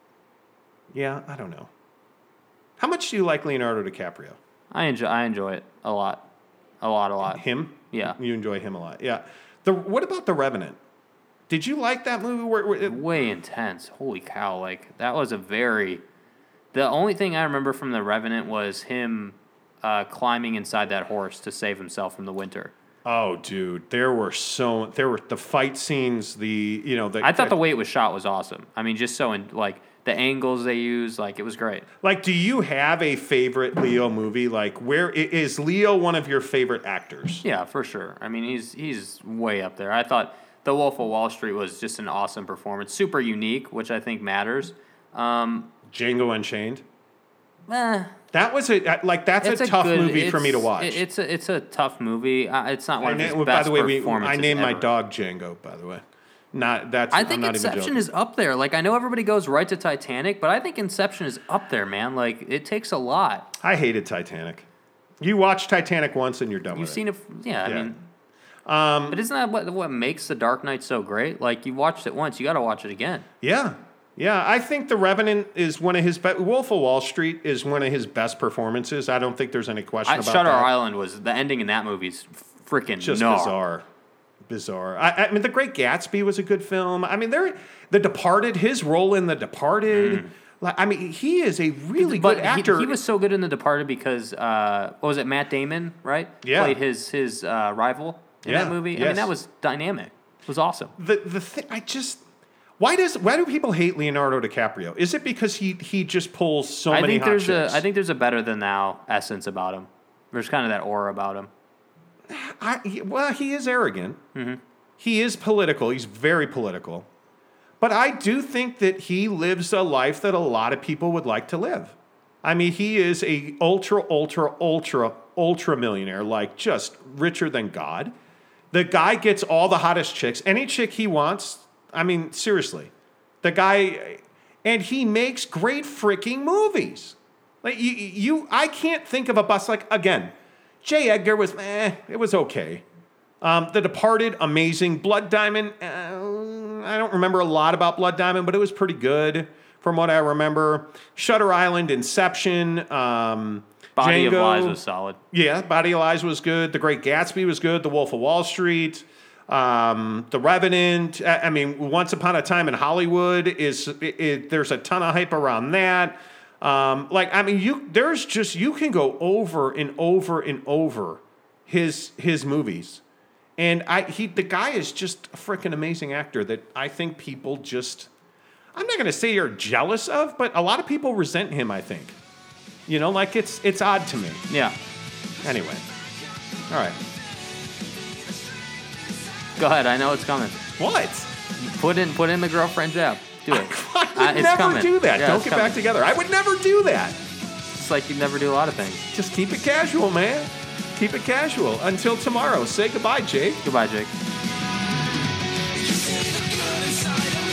yeah. I don't know. How much do you like Leonardo DiCaprio? I enjoy I enjoy it a lot, a lot, a lot. Him? Yeah. You enjoy him a lot. Yeah. The what about The Revenant? Did you like that movie? Where, where it, Way intense. Holy cow! Like that was a very. The only thing I remember from The Revenant was him uh, climbing inside that horse to save himself from the winter. oh, dude, there were so there were the fight scenes. The you know the I thought the way it was shot was awesome. I mean, just so in like the angles they used, like it was great. like. Do you have a favorite Leo movie? Like, where i- is Leo one of your favorite actors? Yeah, for sure. I mean, he's he's way up there. I thought The Wolf of Wall Street was just an awesome performance, super unique, which I think matters. Um, Django Unchained. eh, That was a like that's it's a tough good- movie for me to it's- watch. it- It's a it's a tough movie. Uh, it's not one I of his na- by best the way, we, performances I named my ever. dog Django. By the way, not that's. I I'm think not even Inception joking. is up there. Like I know everybody goes right to Titanic, but I think Inception is up there, man. Like it takes a lot. I hated Titanic. You watch Titanic once and you're done You've with seen it, yeah. I Yeah. mean, um, but isn't that what what makes The Dark Knight so great? Like you watched it once, you got to watch it again. it. Yeah, yeah. I think The Revenant is one of his best. Wolf of Wall Street is one of his best performances. I don't think there's any question I, about Shutter that. Island was the ending in that movie is freaking Just gnar. bizarre, bizarre. I, I mean, The Great Gatsby was a good film. I mean, there, The Departed. His role in The Departed. Like, I mean, he is a really Mm. But good he- actor. He, was so good in The Departed because uh, what was it? Matt Damon, right? Yeah. Played his his uh, rival in Yeah, that movie. I yes. mean, that was dynamic. It was awesome. the the thing. I just. Why does why do people hate Leonardo DiCaprio? Is it because he he just pulls so I many think hot there's chicks? a I think there's a better than thou essence about him. There's kind of that aura about him. I, he- well, he is arrogant. Mm-hmm. He is political. He's very political. But I do think that he lives a life that a lot of people would like to live. I mean, he is a ultra, ultra, ultra, ultra millionaire, like just richer than God. The guy gets all the hottest chicks. Any chick he wants, I mean, seriously. The guy, and he makes great freaking movies. Like you, you I can't think of a bus, like, again, J. Edgar was, eh, it was okay. Um, The Departed, amazing. Blood Diamond, uh, I don't remember a lot about Blood Diamond, but it was pretty good from what I remember. Shutter Island, Inception, um, Body Django. of Lies was solid. Yeah, Body of Lies was good. The Great Gatsby was good. The Wolf of Wall Street, um, The Revenant. I I mean, Once Upon a Time in Hollywood is it, it, there's a ton of hype around that. Um, like I mean, you there's just you can go over and over and over his his movies, and I he the guy is just a freaking amazing actor that I think people just I'm not going to say you're jealous of, but a lot of people resent him. I think, you know, like it's it's odd to me. Yeah. Anyway, all right. Go ahead. I know it's coming. What? Put in put in the girlfriend jab. Do it. I would Uh, it's never coming. do that. Yeah, Don't it's get coming. back together. I would never do that. It's like you never do a lot of things. Just keep it casual, man. Keep it casual. Until tomorrow. Say goodbye, Jake. Goodbye, Jake. You see the good inside of